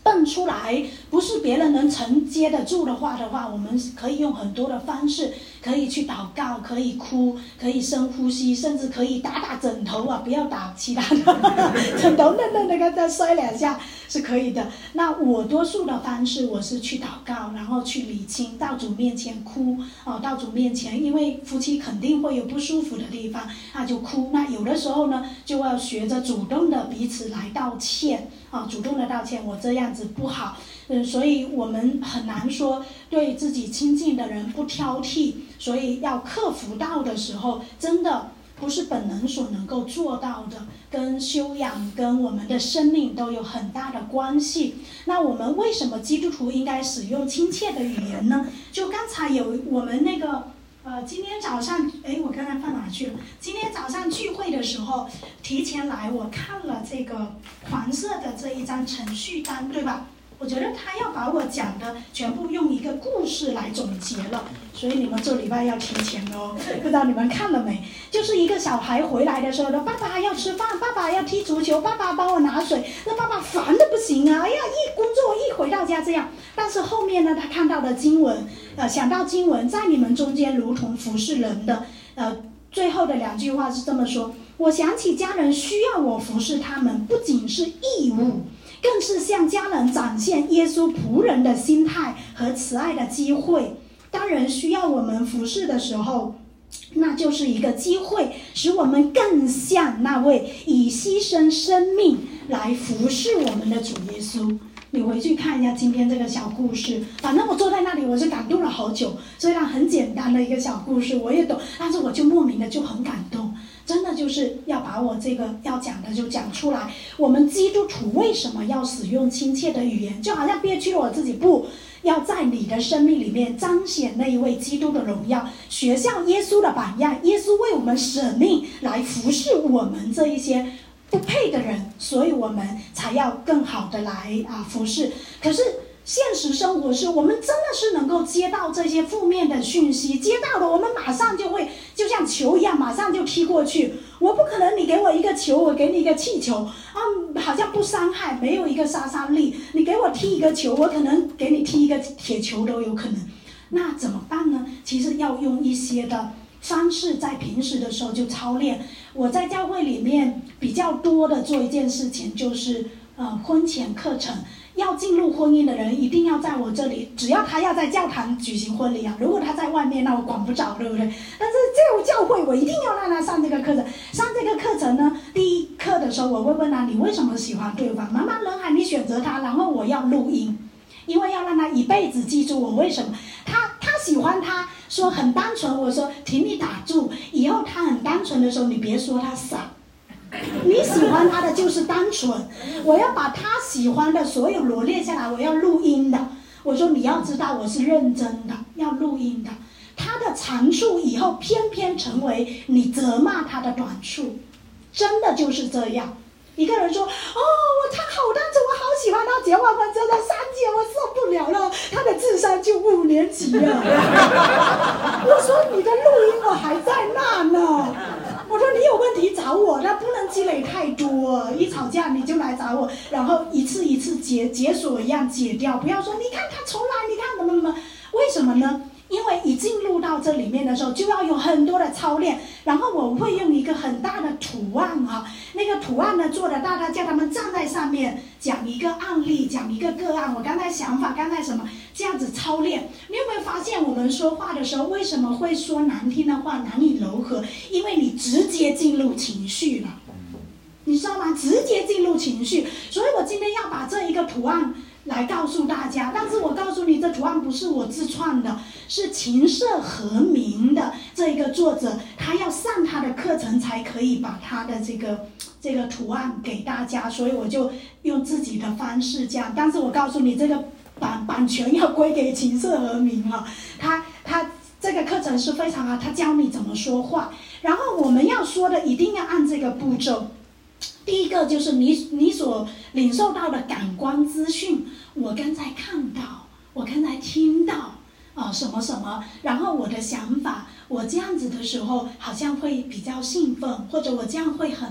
蹦出来，不是别人能承接得住的话的话，我们可以用很多的方式，可以去祷告，可以哭，可以深呼吸，甚至可以打打枕头啊，不要打其他的枕头嫩嫩的，给它摔两下是可以的。那我多数的方式，我是去祷告，然后去理清，到主面前哭哦，到主面前，因为夫妻肯定会有不舒服的地方，那就哭。那有的时候呢，就要学着主动的彼此来道歉啊，主动的道歉，我这样子不好，嗯，所以我们很难说对自己亲近的人不挑剔，所以要克服到的时候，真的不是本能所能够做到的，跟修养跟我们的生命都有很大的关系。那我们为什么基督徒应该使用亲切的语言呢？就刚才有我们那个呃，今天早上，哎，我刚才放哪去了？今天早上聚会的时候，提前来我看了这个黄色的这一张程序单，对吧？我觉得他要把我讲的全部用一个故事来总结了，所以你们这礼拜要提前哦。不知道你们看了没？就是一个小孩回来的时候呢，爸爸要吃饭，爸爸要踢足球，爸爸帮我拿水，那爸爸烦的不行啊！哎呀，一工作一回到家这样。但是后面呢，他看到的经文，呃，想到经文在你们中间如同服侍人的，呃，最后的两句话是这么说：我想起家人需要我服侍他们，不仅是义务。更是向家人展现耶稣仆人的心态和慈爱的机会。当人需要我们服侍的时候，那就是一个机会，使我们更像那位以牺牲生命来服侍我们的主耶稣。你回去看一下今天这个小故事，反正我坐在那里我是感动了好久，虽然很简单的一个小故事我也懂，但是我就莫名的就很感动，真的就是要把我这个要讲的就讲出来。我们基督徒为什么要使用亲切的语言？就好像憋屈了我自己，不要在你的生命里面彰显那一位基督的荣耀，学像耶稣的榜样，耶稣为我们舍命来服侍我们这一些不配的人，所以我们才要更好的来啊服侍。可是现实生活是我们真的是能够接到这些负面的讯息，接到了我们马上就会就像球一样马上就踢过去。我不可能你给我一个球，我给你一个气球啊，好像不伤害，没有一个杀伤力。你给我踢一个球，我可能给你踢一个铁球都有可能。那怎么办呢？其实要用一些的方式，在平时的时候就操练。我在教会里面比较多的做一件事情，就是呃婚前课程。要进入婚姻的人一定要在我这里，只要他要在教堂举行婚礼啊，如果他在外面那我管不着，对不对？但是这个教会我一定要让他上这个课程。上这个课程呢，第一课的时候我会问他，你为什么喜欢对方？茫茫人海你选择他，然后我要录音，因为要让他一辈子记住我为什么。他他喜欢他说很单纯，我说请你打住，以后他很单纯的时候你别说他傻，你喜欢他的就是单纯。我要把他喜欢的所有罗列下来，我要录音的。我说你要知道我是认真的，要录音的。他的长处以后偏偏成为你责骂他的短处，真的就是这样。一个人说哦，我他好单纯，我好喜欢他，结完婚之后三届我受不了了，他的智商就五年级了。我说你的录音我还在那呢，我说你有问题找我，那不能积累太多，一吵架你就来找我，然后一次一次解解锁一样解掉，不要说你看他重来，你看怎么怎么，为什么呢？因为一进入到这里面的时候就要有很多的操练，然后我会用一个很大的图案啊，那个图案呢做得大，他叫他们站在上面讲一个案例，讲一个个案，我刚才想法刚才什么这样子操练。你有没有发现我们说话的时候为什么会说难听的话，难以柔和？因为你直接进入情绪了，你知道吗？直接进入情绪。所以我今天要把这一个图案来告诉大家，但是我告诉你这图案不是我自创的，是琴瑟和鸣的这一个作者，他要上他的课程才可以把他的这个这个图案给大家，所以我就用自己的方式这样。但是我告诉你这个版版权要归给琴瑟和鸣啊，他他这个课程是非常好，他教你怎么说话，然后我们要说的一定要按这个步骤。第一个就是你你所领受到的感官资讯，我刚才看到，我刚才听到啊、呃、什么什么，然后我的想法，我这样子的时候好像会比较兴奋，或者我这样会很难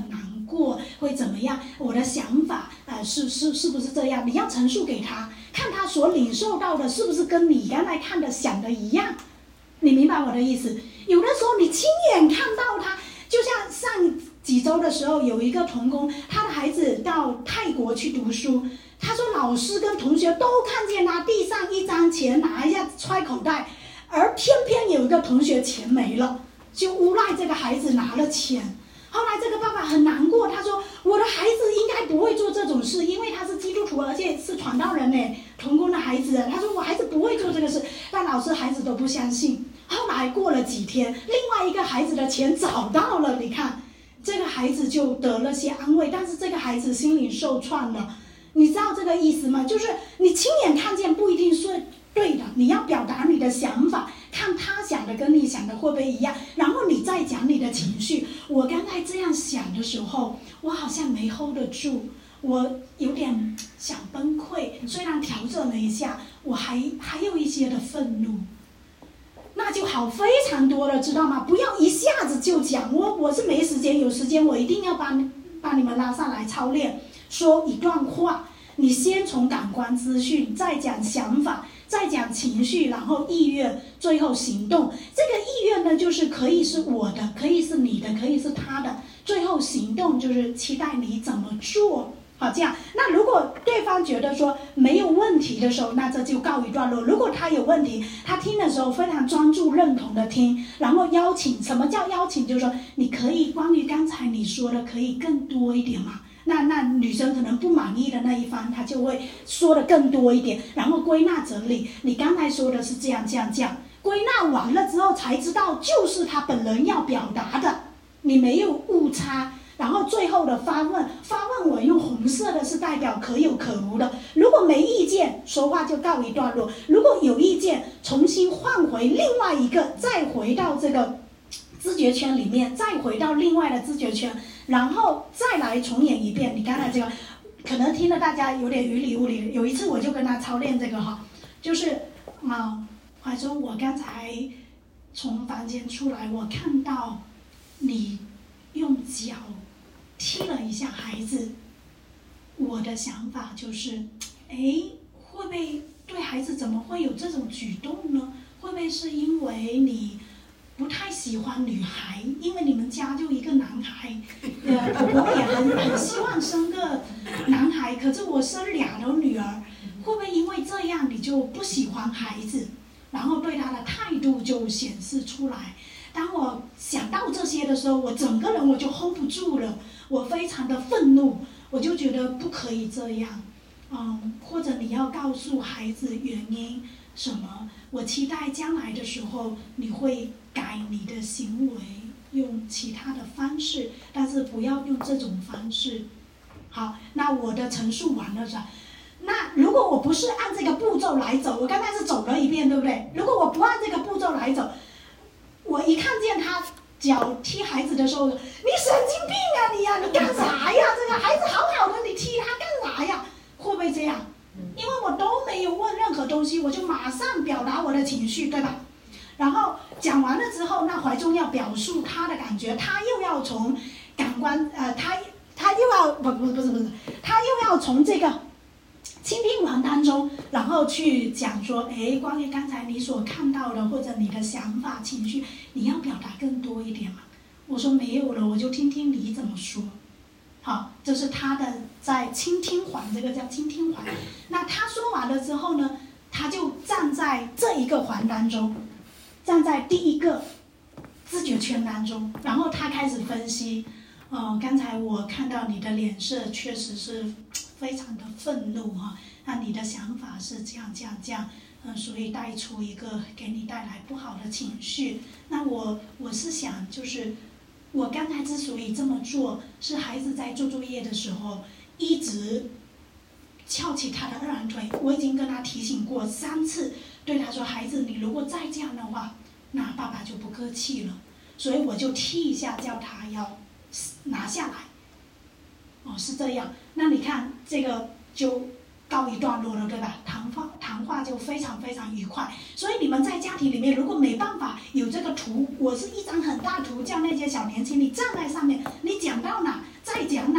过，会怎么样？我的想法，呃，是是是不是这样？你要陈述给他，看他所领受到的是不是跟你原来看的想的一样？你明白我的意思？有的时候你亲眼看到他，就像上几周的时候，有一个童工，他的孩子到泰国去读书，他说老师跟同学都看见他地上一张钱拿一下揣口袋，而偏偏有一个同学钱没了，就诬赖这个孩子拿了钱。后来这个爸爸很难过，他说我的孩子应该不会做这种事，因为他是基督徒，而且是传道人呢，童工的孩子。他说我孩子不会做这个事，但老师孩子都不相信。后来过了几天，另外一个孩子的钱找到了，你看这个孩子就得了些安慰，但是这个孩子心灵受创了。你知道这个意思吗？就是你亲眼看见不一定是对的，你要表达你的想法，看他想的跟你想的会不会一样，然后你再讲你的情绪。我刚才这样想的时候，我好像没 hold 得住，我有点想崩溃，虽然调整了一下，我还还有一些的愤怒，那就好非常多了，知道吗？不要一下子就讲，我我是没时间，有时间我一定要把把你们拉上来操练，说一段话，你先从感官资讯，再讲想法，再讲情绪，然后意愿，最后行动。这个意愿呢，就是可以是我的，可以是你的，可以是他的，最后行动就是期待你怎么做。好，这样，那如果对方觉得说没有问题的时候，那这就告一段落。如果他有问题，他听的时候非常专注、认同的听，然后邀请。什么叫邀请？就是说你可以关于刚才你说的可以更多一点嘛。那那女生可能不满意的那一方，她就会说的更多一点，然后归纳整理。你刚才说的是这样这样这样，归纳完了之后才知道就是他本人要表达的，你没有误差。然后最后的发问，发问我用红色的是代表可有可无的。如果没意见，说话就告一段落；如果有意见，重新换回另外一个，再回到这个知觉圈里面，再回到另外的知觉圈，然后再来重演一遍。你刚才这个，可能听得大家有点云里雾里。有一次我就跟他操练这个哈，就是啊，怀中，我刚才从房间出来，我看到你用脚踢了一下孩子，我的想法就是，哎，会不会对孩子怎么会有这种举动呢？会不会是因为你不太喜欢女孩？因为你们家就一个男孩，呃，婆婆也很很希望生个男孩，可是我生俩的女儿，会不会因为这样你就不喜欢孩子，然后对他的态度就显示出来？当我想到这些的时候，我整个人我就 hold 不住了，我非常的愤怒，我就觉得不可以这样，嗯，或者你要告诉孩子原因什么，我期待将来的时候你会改你的行为，用其他的方式，但是不要用这种方式。好，那我的陈述完了是吧？那如果我不是按这个步骤来走，我刚才是走了一遍，对不对？如果我不按这个步骤来走，我一看见他脚踢孩子的时候，你神经病啊你呀、啊，你干啥呀？这个孩子好好的，你踢他干啥呀？会不会这样？因为我都没有问任何东西，我就马上表达我的情绪，对吧？然后讲完了之后，那怀中要表述他的感觉，他又要从感官，呃，他他又要不不不是不是，他又要从这个倾听完当中，然后去讲说，哎，关于刚才你所看到的或者你的想法、情绪，你要表达更多一点嘛？我说没有了，我就听听你怎么说。好，这是他的在倾听环，这个叫倾听环。那他说完了之后呢，他就站在这一个环当中，站在第一个知觉圈当中，然后他开始分析。哦，刚才我看到你的脸色确实是非常的愤怒哈，那你的想法是这样这样这样，嗯，所以带出一个给你带来不好的情绪。那我我是想，就是我刚才之所以这么做，是孩子在做作业的时候一直翘起他的二郎腿，我已经跟他提醒过三次，对他说，孩子，你如果再这样的话，那爸爸就不客气了，所以我就踢一下，叫他要拿下来。哦，是这样。那你看这个就告一段落了，对吧？谈话谈话就非常非常愉快。所以你们在家庭里面，如果没办法有这个图，我是一张很大图，叫那些小年轻你站在上面，你讲到哪再讲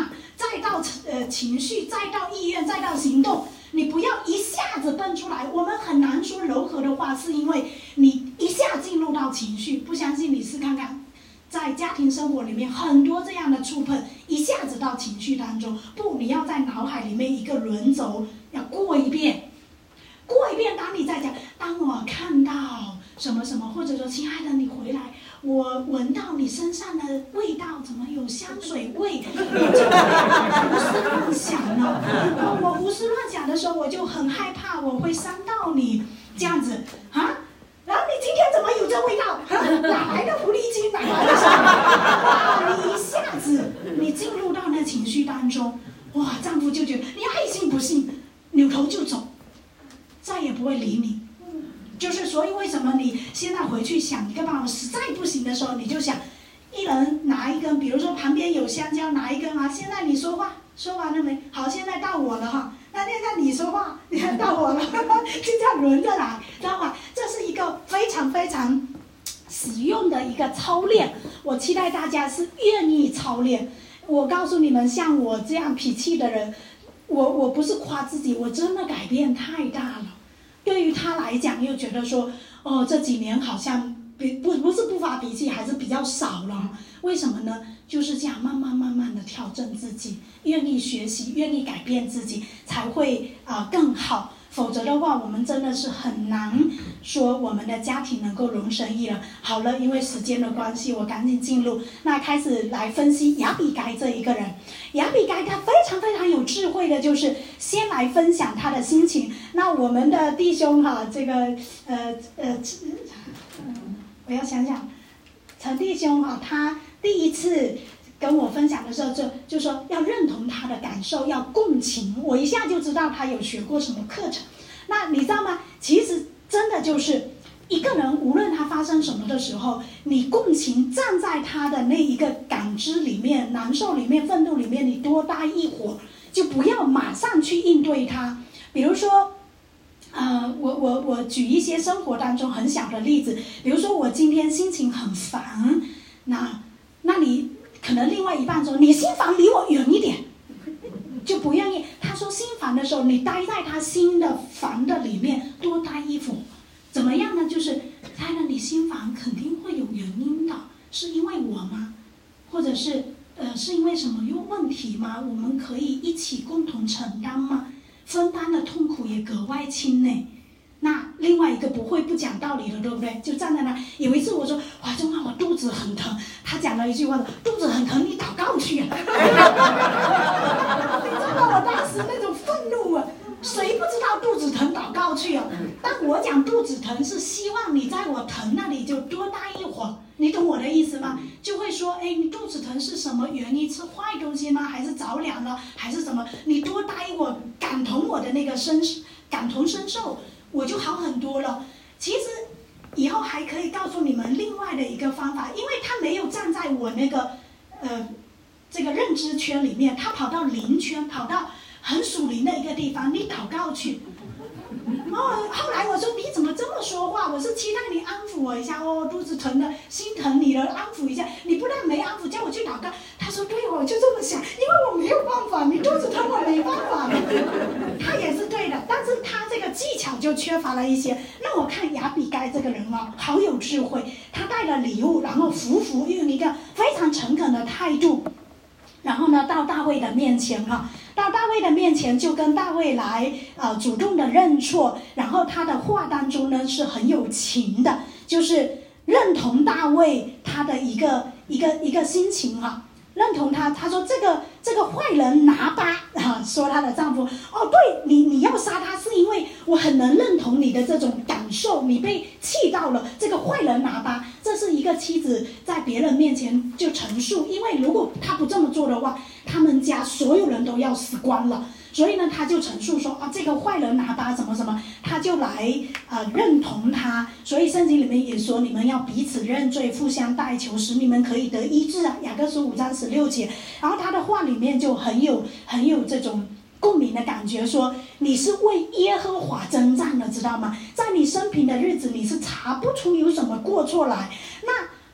情绪，再到意愿，再到行动。你不要一下子蹦出来，我们很难说柔和的话，是因为你一下进入到情绪。不相信你试看看，在家庭生活里面很多这样的触碰，一下子到情绪当中。不，你要在脑海里面一个轮轴要过一遍，过一遍。当你在讲，当我看到什么什么，或者说亲爱的你回来，我闻到你身上的味道，怎么有香水味？我就胡思乱想了。我胡思乱想的时候，我就很害怕我会伤到你，这样子啊。然后你今天怎么有这味道？啊、哪来的狐狸精？哪来的什么？哇！你一下子你进入到那情绪当中，哇！丈夫就觉得你爱信不信，扭头就走，再也不会理你。就是所以为什么你现在回去想一个办法，实在不行的时候，你就想一人拿一根，比如说旁边有香蕉，拿一根啊。现在你说话说完了没？好，现在到我了哈。那现在你说话，你看到我了，就这样轮着来，知道吗？这是一个非常非常实用的一个操练，我期待大家是愿意操练。我告诉你们，像我这样脾气的人，我我不是夸自己，我真的改变太大了。对于他来讲，又觉得说，哦，这几年好像不不是不发脾气，还是比较少了。为什么呢？就是这样慢慢慢慢的调整自己，愿意学习，愿意改变自己，才会啊、呃、更好。否则的话，我们真的是很难说我们的家庭能够容神意了。好了，因为时间的关系，我赶紧进入，那开始来分析亚比该这一个人。亚比该他非常非常有智慧的，就是先来分享他的心情。那我们的弟兄哈，这个呃呃，我要想想，陈弟兄哈，他第一次跟我分享的时候就就说要认同他的感受，要共情。我一下就知道他有学过什么课程。那你知道吗？其实真的就是一个人，无论他发生什么的时候，你共情，站在他的那一个感知里面、难受里面、愤怒里面，你多待一会儿，就不要马上去应对他。比如说呃，我我我举一些生活当中很小的例子，比如说我今天心情很烦，那那你可能另外一半说你心烦离我远一点，就不愿意。他说心烦的时候，你待在他心的烦的里面多待一会儿，怎么样呢？就是猜了你心烦肯定会有原因的，是因为我吗？或者是呃是因为什么有问题吗？我们可以一起共同承担吗？分担的痛苦也格外轻呢。那另外一个不会不讲道理的，对不对？就站在那。有一次我说华中啊，我肚子很疼，他讲了一句话说肚子很疼，你祷告去啊！你知道我当时那种愤怒啊，谁不知道肚子疼祷告去啊？但我讲肚子疼是希望你在我疼那里就多待一会儿，你懂我的意思吗？就会说，哎，你肚子疼是什么原因？吃坏东西吗？还是着凉了？还是什么？你多待一会儿，感同我的那个身，感同身受。我就好很多了。其实以后还可以告诉你们另外的一个方法，因为他没有站在我那个呃这个认知圈里面，他跑到灵圈，跑到很属灵的一个地方，你祷告去。哦，后来我说你怎么这么说话？我是期待你安抚我一下哦，肚子疼的，心疼你了，安抚一下。你不但没安抚，叫我去祷告。他说对，我就这么想，因为我没有办法，你肚子疼我没办法。他也是对的，但是他这个技巧就缺乏了一些。那我看亚比该这个人啊，好有智慧，他带了礼物，然后服服用一个非常诚恳的态度，然后呢到大卫的面前哈、啊。到大卫的面前就跟大卫来呃主动的认错，然后他的话当中呢是很有情的，就是认同大卫他的一个一个一个心情哈、啊，认同他。他说这个这个坏人拿巴啊，说她的丈夫哦，对你你要杀他是因为我很能认同你的这种感受，你被气到了。这个坏人拿巴，这是一个妻子在别人面前就陈述，因为如果他不这么做的话，他们家所有人都要死光了。所以呢，他就陈述说啊，这个坏人拿巴什么什么，他就来呃认同他。所以圣经里面也说，你们要彼此认罪，互相代求，使你们可以得医治啊。雅各书五章十六节。然后他的话里面就很有很有这种共鸣的感觉，说你是为耶和华征战的，知道吗？在你生平的日子，你是查不出有什么过错来。那如果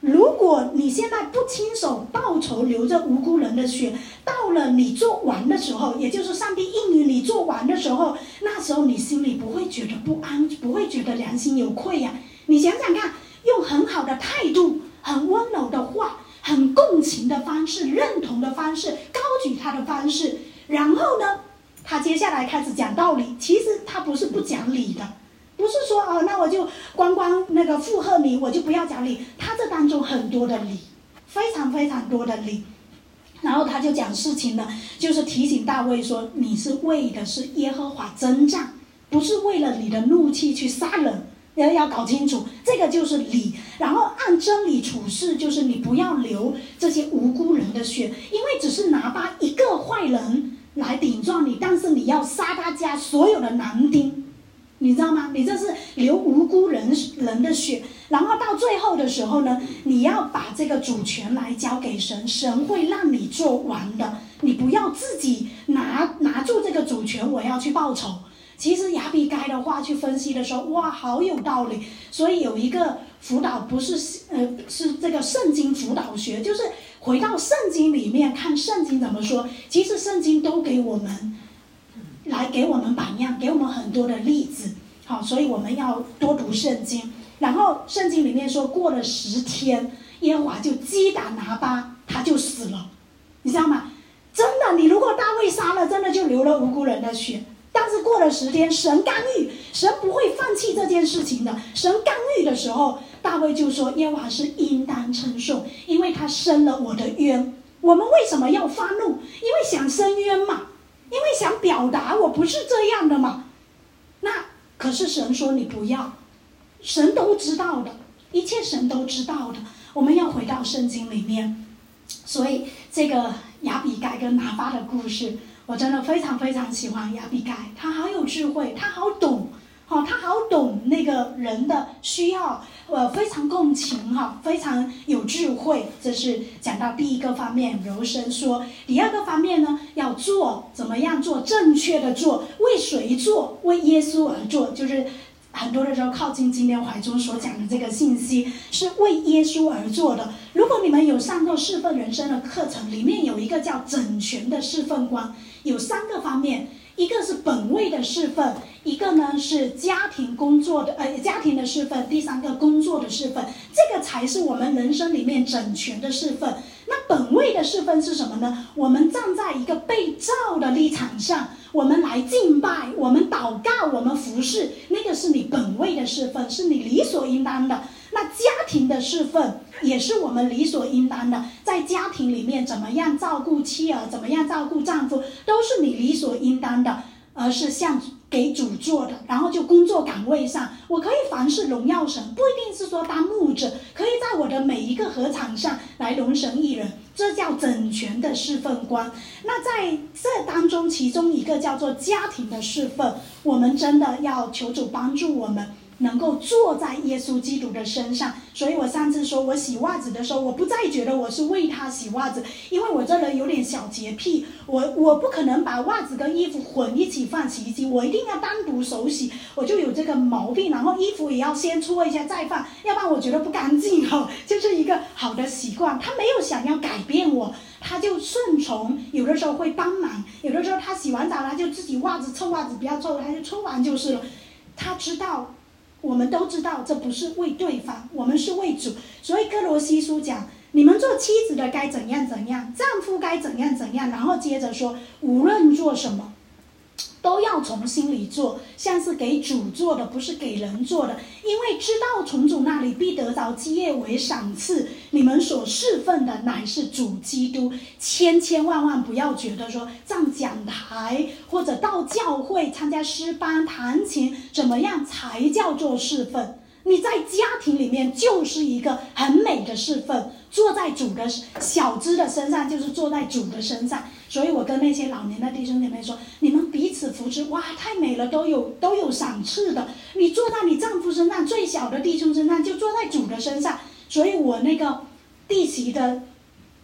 果你现在不亲手报仇，流着无辜人的血，到了你做完的时候，也就是上帝应允你做完的时候，那时候你心里不会觉得不安，不会觉得良心有愧呀、啊。你想想看，用很好的态度、很温柔的话、很共情的方式、认同的方式、高举他的方式，然后呢，他接下来开始讲道理。其实他不是不讲理的。不是说哦，那我就光光那个附和你，我就不要讲理。他这当中很多的理，非常非常多的理。然后他就讲事情呢，就是提醒大卫说，你是为的是耶和华征战，不是为了你的怒气去杀人。要要搞清楚，这个就是理。然后按真理处事，就是你不要流这些无辜人的血，因为只是拿巴一个坏人来顶撞你，但是你要杀他家所有的男丁。你知道吗？你这是流无辜人人的血，然后到最后的时候呢，你要把这个主权来交给神，神会让你做完的。你不要自己拿拿住这个主权，我要去报仇。其实亚比该的话去分析的时候，哇，好有道理。所以有一个辅导，不是呃是这个圣经辅导学，就是回到圣经里面看圣经怎么说。其实圣经都给我们。来给我们榜样，给我们很多的例子，好，所以我们要多读圣经。然后圣经里面说，过了十天，耶和华就击打拿巴，他就死了，你知道吗？真的，你如果大卫杀了，真的就流了无辜人的血。但是过了十天，神干预，神不会放弃这件事情的。神干预的时候，大卫就说，耶和华是应当称颂，因为他伸了我的冤。我们为什么要发怒？因为想伸冤嘛。因为想表达我不是这样的嘛，那可是神说你不要，神都知道的，一切神都知道的。我们要回到圣经里面，所以这个亚比该跟拿巴的故事，我真的非常非常喜欢亚比该，他好有智慧，他好懂，哦，他好懂那个人的需要，呃，非常共情哈，非常有智慧。这是讲到第一个方面，柔声说。第二个方面呢，要做怎么样做正确的做，为谁做？为耶稣而做，就是很多的时候靠近今天怀中所讲的这个信息，是为耶稣而做的。如果你们有上过侍奉人生的课程，里面有一个叫整全的侍奉观，有三个方面。一个是本位的侍奉，一个呢是家庭工作的呃家庭的侍奉，第三个工作的侍奉，这个才是我们人生里面整全的侍奉。那本位的侍奉是什么呢？我们站在一个被造的立场上，我们来敬拜，我们祷告，我们服侍，那个是你本位的侍奉，是你理所应当的。那家庭的侍奉也是我们理所应当的，在家庭里面怎么样照顾妻儿，怎么样照顾丈夫，都是你理所应当的，而是像给主做的。然后就工作岗位上，我可以凡事荣耀神，不一定是说当牧者，可以在我的每一个禾场上来荣神益人，这叫整全的侍奉观。那在这当中，其中一个叫做家庭的侍奉，我们真的要求主帮助我们能够坐在耶稣基督的身上。所以我上次说我洗袜子的时候，我不再觉得我是为他洗袜子，因为我这人有点小洁癖，我我不可能把袜子跟衣服混一起放洗衣机，我一定要单独手洗，我就有这个毛病。然后衣服也要先搓一下再放，要不然我觉得不干净哦，就是一个好的习惯。他没有想要改变我，他就顺从，有的时候会帮忙，有的时候他洗完澡他就自己袜子臭袜子不要臭，他就搓完就是了。他知道，我们都知道这不是为对方，我们是为主。所以哥罗西书讲，你们做妻子的该怎样怎样，丈夫该怎样怎样，然后接着说无论做什么都要从心里做，像是给主做的，不是给人做的，因为知道从主那里必得着基业为赏赐。你们所侍奉的乃是主基督，千千万万不要觉得说上讲台或者到教会参加诗班弹琴怎么样才叫做侍奉。你在家庭里面就是一个很美的侍奉，坐在主的小枝的身上，就是坐在主的身上。所以我跟那些老年的弟兄姐妹说，你们彼此扶持，哇，太美了，都有都有赏赐的。你坐在你丈夫身上，最小的弟兄身上，就坐在主的身上。所以我那个弟媳的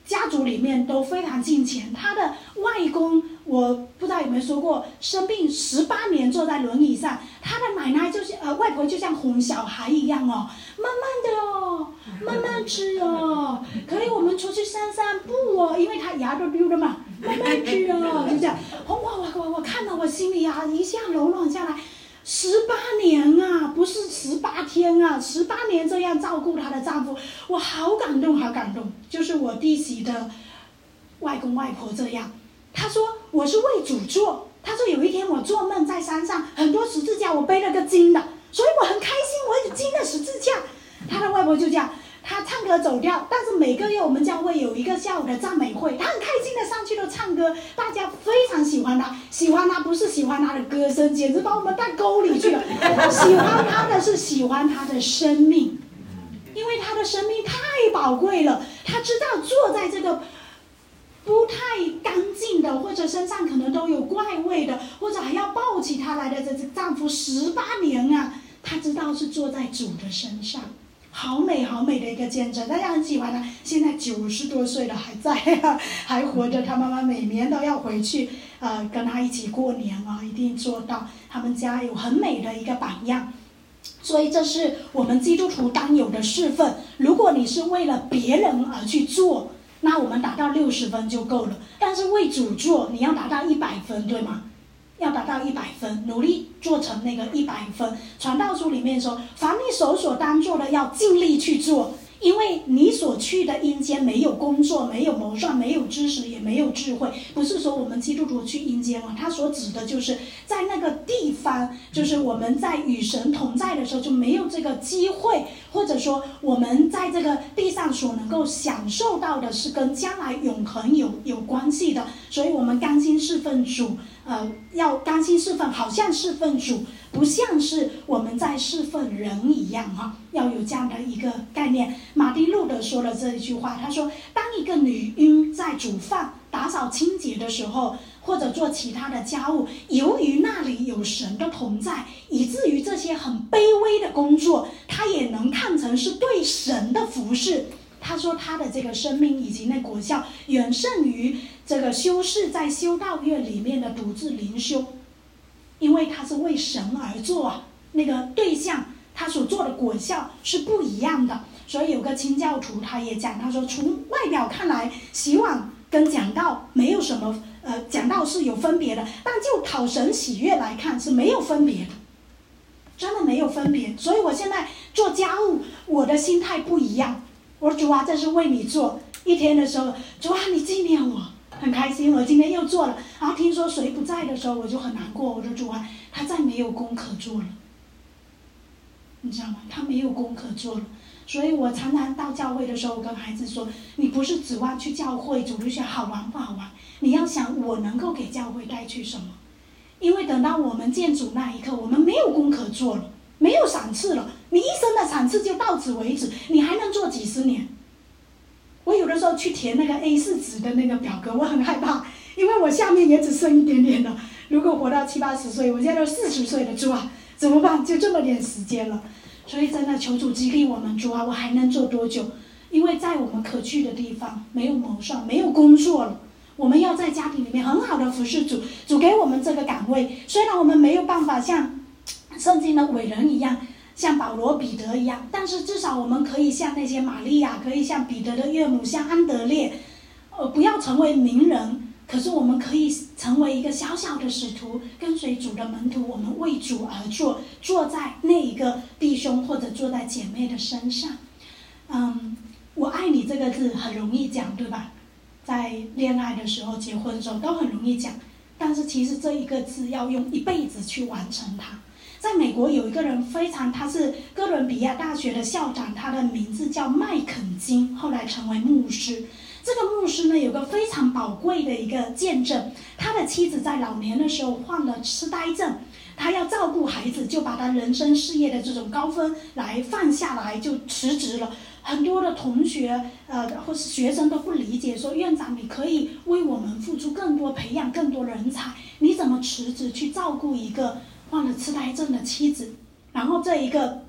家族里面都非常敬虔。他的外公，我不知道有没有说过，生病十八年坐在轮椅上，他的奶奶就是呃外婆就像哄小孩一样哦，慢慢的哦，慢慢吃哦，可以我们出去散散步哦，因为他牙都丢了嘛，慢慢吃哦，就这样。哇我我我看到我心里啊一下柔软下来。十八年啊，不是十八天啊，十八年这样照顾她的丈夫，我好感动，好感动。就是我弟媳的外公外婆这样，他说我是为主做。他说有一天我做梦在山上，很多十字架，我背了个金的，所以我很开心，我有金的十字架。他的外婆就这样。他唱歌走调，但是每个月我们教会有一个下午的赞美会，他很开心的上去都唱歌，大家非常喜欢他。喜欢他不是喜欢他的歌声，简直把我们带沟里去了。喜欢他的是喜欢他的生命，因为他的生命太宝贵了。他知道坐在这个不太干净的，或者身上可能都有怪味的，或者还要抱起他来的这这丈夫十八年啊，他知道是坐在主的身上。好美好美的一个见证，大家很喜欢他。现在九十多岁了还在、啊，还活着。他妈妈每年都要回去，呃，跟他一起过年啊，一定做到。他们家有很美的一个榜样，所以这是我们基督徒当有的侍奉。如果你是为了别人而去做，那我们达到六十分就够了。但是为主做，你要达到一百分，对吗？要达到一百分，努力做成那个一百分。传道书里面说，凡你手所当做的，要尽力去做，因为你所去的阴间没有工作，没有谋算，没有知识，也没有智慧。不是说我们基督徒去阴间啊，他所指的就是在那个地方，就是我们在与神同在的时候就没有这个机会，或者说我们在这个地上所能够享受到的是跟将来永恒有有关系的。所以我们甘心侍奉主，呃，要甘心侍奉，好像侍奉主，不像是我们在侍奉人一样哈、啊，要有这样的一个概念。马丁路德说了这一句话，他说，当一个女婴在煮饭、打扫清洁的时候，或者做其他的家务，由于那里有神的同在，以至于这些很卑微的工作，他也能看成是对神的服事。他说他的这个生命以及那果效远胜于这个修士在修道院里面的独自灵修，因为他是为神而做啊，那个对象他所做的果效是不一样的。所以有个清教徒他也讲，他说从外表看来，洗碗跟讲道没有什么，呃，讲道是有分别的，但就讨神喜悦来看是没有分别的，真的没有分别。所以我现在做家务，我的心态不一样。我说主啊，这是为你做。一天的时候，主啊，你纪念我，很开心，我今天又做了。然后听说谁不在的时候，我就很难过。我说主啊，他再没有功课做了，你知道吗？他没有功课做了。所以我常常到教会的时候，我跟孩子说，你不是指望去教会主日学好玩不好玩，你要想我能够给教会带去什么。因为等到我们见主那一刻，我们没有功课做了，没有赏赐了，你一生的赏赐就到此为止，你还能做几十年？我有的时候去填那个 A 四 纸的那个表格，我很害怕，因为我下面也只剩一点点了。如果活到七八十岁，我现在都四十岁了，主啊，怎么办？就这么点时间了。所以真的求主激励我们，主啊，我还能做多久？因为在我们可去的地方没有谋算，没有工作了，我们要在家庭里面很好的服侍主。主给我们这个岗位，虽然我们没有办法像圣经的伟人一样，像保罗、彼得一样，但是至少我们可以像那些玛利亚，可以像彼得的岳母，像安德烈，呃，不要成为名人，可是我们可以成为一个小小的使徒，跟随主的门徒，我们为主而做，坐在那一个弟兄或者坐在姐妹的身上。嗯，我爱你这个字很容易讲，对吧？在恋爱的时候、结婚的时候都很容易讲，但是其实这一个字要用一辈子去完成它。在美国有一个人非常，他是哥伦比亚大学的校长，他的名字叫麦肯金，后来成为牧师。这个牧师呢，有个非常宝贵的一个见证，他的妻子在老年的时候患了痴呆症，他要照顾孩子，就把他人生事业的这种高分来放下来，就辞职了。很多的同学呃或是学生都不理解，说院长你可以为我们付出更多，培养更多人才，你怎么辞职去照顾一个患了痴呆症的妻子？然后这一个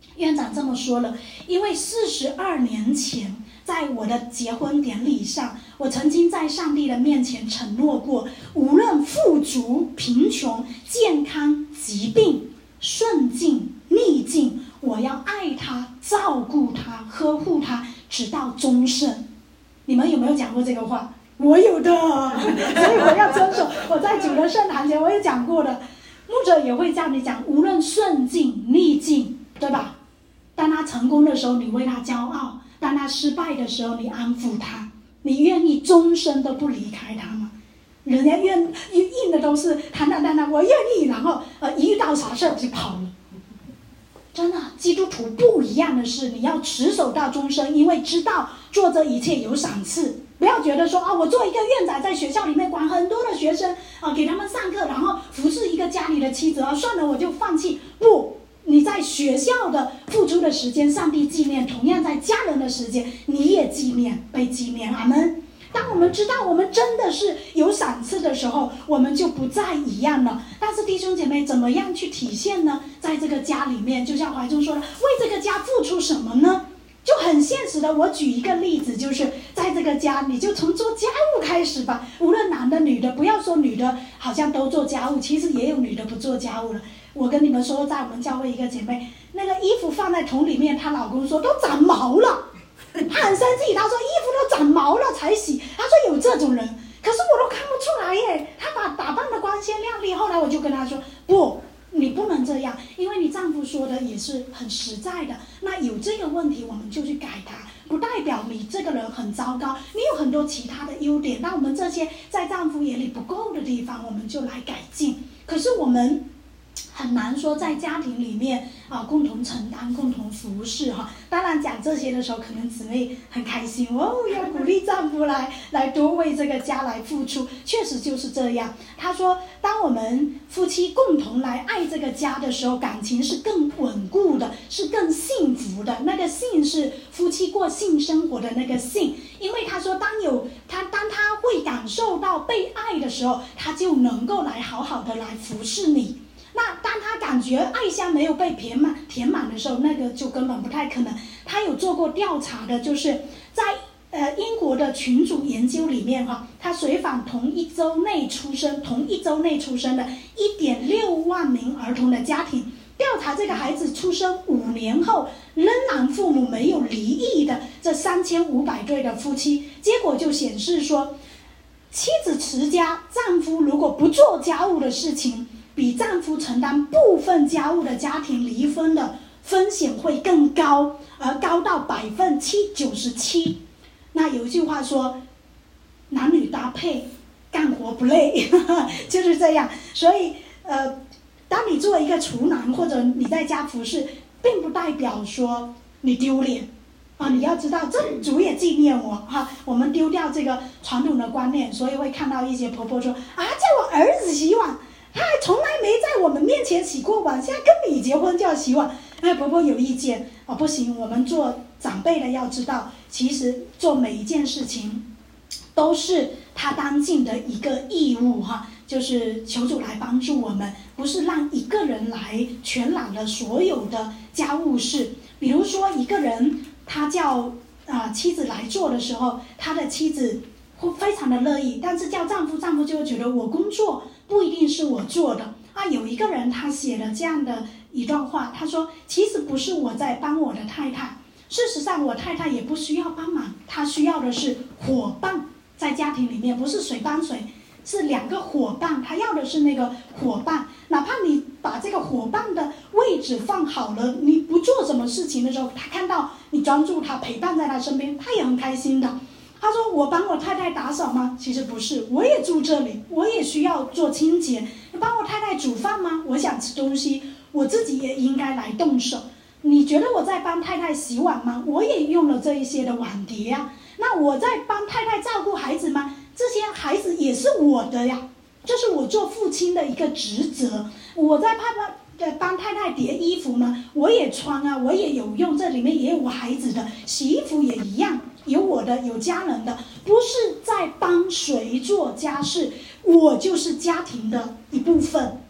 院长这么说了，因为四十二年前在我的结婚典礼上，我曾经在上帝的面前承诺过，无论富足、贫穷、健康、疾病、顺境、逆境，我要爱他、照顾他、呵护他，直到终生。你们有没有讲过这个话？我有的，所以我要遵守。我在主的圣坛前我也讲过的，牧者也会这样你讲，无论顺境、逆境，对吧？当他成功的时候，你为他骄傲；当他失败的时候，你安抚他。你愿意终身都不离开他吗？人家愿硬的都是谈谈谈谈，我愿意，然后呃一遇到啥事儿就跑了。真的，基督徒不一样的是，你要持守到终生，因为知道做这一切有赏赐。不要觉得说啊，我做一个院长，在学校里面管很多的学生啊，给他们上课，然后服侍一个家里的妻子啊，算了，我就放弃。不，你在学校的付出的时间，上帝纪念；同样在家人的时间，你也纪念，被纪念。阿们。当我们知道我们真的是有赏赐的时候，我们就不再一样了。但是弟兄姐妹，怎么样去体现呢？在这个家里面，就像怀中说的，为这个家付出什么呢？就很现实的，我举一个例子，就是在这个家，你就从做家务开始吧。无论男的女的，不要说女的好像都做家务，其实也有女的不做家务了。我跟你们说，在我们教会一个姐妹，那个衣服放在桶里面，她老公说都长毛了。他很生气，他说衣服都长毛了才洗。他说有这种人，可是我都看不出来耶。他把打扮的光鲜亮丽，后来我就跟他说，不，你不能这样，因为你丈夫说的也是很实在的。那有这个问题，我们就去改它，不代表你这个人很糟糕，你有很多其他的优点。那我们这些在丈夫眼里不够的地方，我们就来改进。可是我们很难说在家庭里面啊共同承担、共同服侍哈。当然讲这些的时候，可能姊妹很开心哦，要鼓励丈夫来来多为这个家来付出，确实就是这样。他说，当我们夫妻共同来爱这个家的时候，感情是更稳固的，是更幸福的。那个幸是夫妻过性生活的那个幸，因为他说，当有他当他会感受到被爱的时候，他就能够来好好的来服侍你。那当他感觉爱箱没有被填满填满的时候，那个就根本不太可能。他有做过调查的，就是在呃英国的群组研究里面哈，他随访同一周内出生同一周内出生的一点六万名儿童的家庭，调查这个孩子出生五年后仍然父母没有离异的这三千五百对的夫妻，结果就显示说，妻子持家，丈夫如果不做家务的事情，比丈夫承担部分家务的家庭离婚的风险会更高，而高到百分之九十七。那有一句话说，男女搭配，干活不累，就是这样。所以，呃，当你做一个厨男或者你在家服侍，并不代表说你丢脸啊！你要知道，这主也纪念我哈、啊。我们丢掉这个传统的观念，所以会看到一些婆婆说啊，叫我儿子洗碗。他还从来没在我们面前洗过碗，现在跟你结婚就要洗碗。哎，婆婆有意见哦，不行，我们做长辈的要知道，其实做每一件事情都是他当尽的一个义务哈，就是求主来帮助我们，不是让一个人来全揽了所有的家务事。比如说一个人他叫啊、呃、妻子来做的时候，他的妻子会非常的乐意，但是叫丈夫，丈夫就会觉得我工作不一定是我做的啊。有一个人他写了这样的一段话，他说，其实不是我在帮我的太太，事实上我太太也不需要帮忙，她需要的是伙伴。在家庭里面不是谁帮谁，是两个伙伴，她要的是那个伙伴。哪怕你把这个伙伴的位置放好了，你不做什么事情的时候，她看到你专注她，陪伴在她身边，她也很开心的。他说，我帮我太太打扫吗？其实不是，我也住这里，我也需要做清洁。你帮我太太煮饭吗？我想吃东西，我自己也应该来动手。你觉得我在帮太太洗碗吗？我也用了这一些的碗碟啊。那我在帮太太照顾孩子吗？这些孩子也是我的呀，这是我做父亲的一个职责。我在帮帮帮太太叠衣服吗？我也穿啊，我也有用，这里面也有我孩子的，洗衣服也一样。有我的，有家人的，不是在帮谁做家事，我就是家庭的一部分。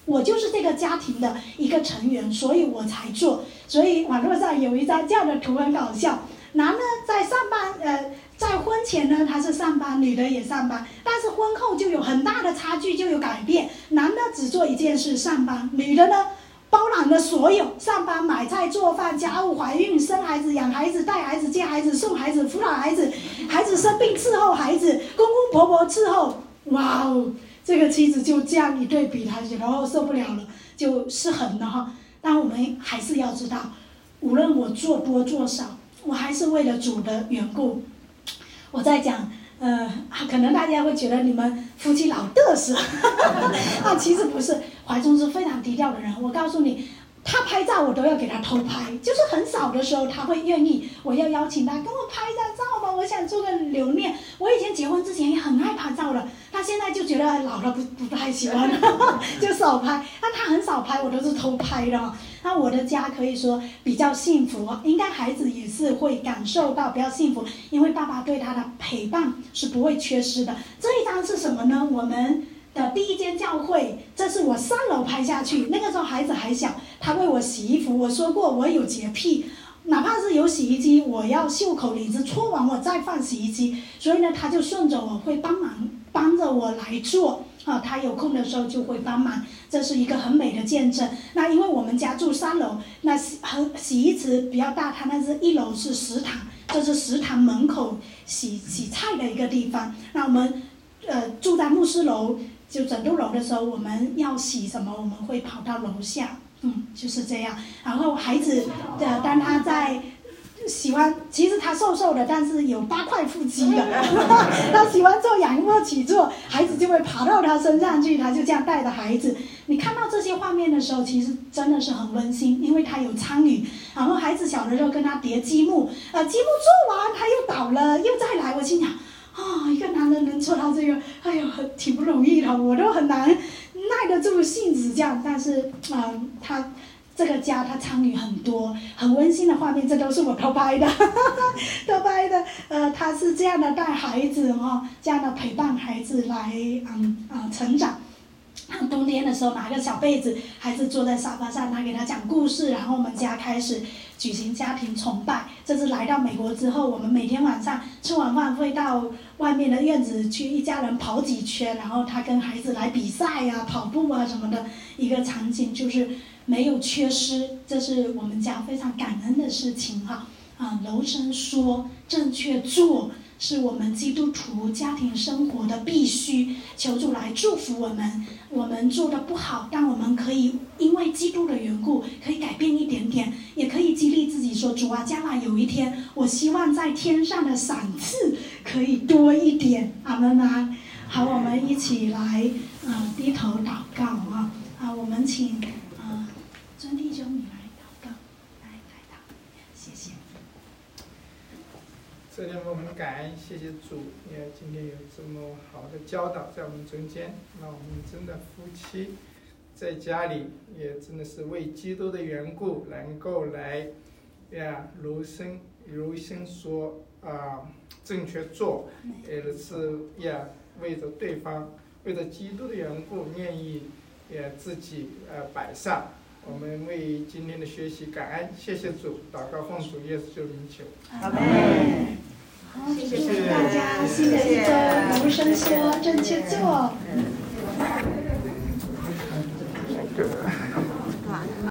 我就是这个家庭的一个成员，所以我才做。所以网络上有一张这样的图很搞笑，男的在上班，呃，在婚前呢他是上班，女的也上班，但是婚后就有很大的差距，就有改变。男的只做一件事上班，女的呢包揽了所有，上班、买菜、做饭、家务、怀孕、生孩子、养孩子、带孩子、接孩子、送孩子、辅导孩子，孩子生病伺候孩子，公公婆婆伺候。哇哦，这个妻子就这样一对比，他就然后受不了了，就失衡了哈。但我们还是要知道，无论我做多做少，我还是为了主的缘故。我在讲，呃，可能大家会觉得你们夫妻老嘚瑟，啊，其实不是，怀忠是非常低调的人。我告诉你，他拍照我都要给他偷拍，就是很少的时候他会愿意，我要邀请他跟我拍一张照吧，我想做个留念。我以前结婚之前也很爱拍照的，他现在就觉得老了不不太喜欢了，就少拍。但他很少拍，我都是偷拍的。那我的家可以说比较幸福，应该孩子也是会感受到比较幸福，因为爸爸对他的陪伴是不会缺失的。这一张是什么呢？我们的第一间教会，这是我三楼拍下去，那个时候孩子还小，他为我洗衣服。我说过我有洁癖，哪怕是有洗衣机，我要袖口领子搓完我再放洗衣机，所以呢他就顺着我会帮忙帮着我来做啊，他有空的时候就会帮忙，这是一个很美的见证。那因为我们家住三楼，那洗洗衣池比较大，它那是一楼是食堂，这是食堂门口洗洗菜的一个地方。那我们呃住在牧师楼，就整栋楼的时候，我们要洗什么，我们会跑到楼下，嗯，就是这样。然后孩子的当他在喜欢，其实他瘦瘦的，但是有八块腹肌的，他喜欢做仰卧起坐，孩子就会爬到他身上去，他就这样带着孩子。你看到这些画面的时候，其实真的是很温馨，因为他有参与。然后孩子小的时候跟他叠积木，呃，积木做完他又倒了，又再来，我心想，啊、哦，一个男人能做到这个，哎呦，挺不容易的，我都很难耐得住性子这样。但是，嗯、呃，他这个家他参与很多，很温馨的画面，这都是我偷拍的，偷拍的。呃，他是这样的带孩子哈、哦，这样的陪伴孩子来嗯啊、呃、成长。冬天的时候拿个小被子，孩子坐在沙发上，他给他讲故事，然后我们家开始举行家庭崇拜。这是来到美国之后，我们每天晚上吃完饭会到外面的院子去一家人跑几圈，然后他跟孩子来比赛呀、啊、跑步啊什么的一个场景，就是没有缺失，这是我们家非常感恩的事情哈。啊，柔声说，正确做，是我们基督徒家庭生活的必须。求主来祝福我们，我们做的不好，但我们可以因为基督的缘故，可以改变一点点，也可以激励自己说，主啊，将来有一天，我希望在天上的赏赐可以多一点。阿们啊！好，我们一起来呃低头祷告啊啊！我们请呃尊弟兄你来祷告，来来祷，谢谢。 这天我们感恩，谢谢主，也今天有这么好的教导在我们中间，那我们真的夫妻在家里也真的是为基督的缘故，能够来呀柔声柔声说啊、呃，正确做，也是呀为着对方，为着基督的缘故，愿意也自己呃摆上。我们为今天的学习感恩，谢谢主，祷告奉主耶稣基督名求。 阿门。好，谢谢大家，新的一周柔声说，正确做。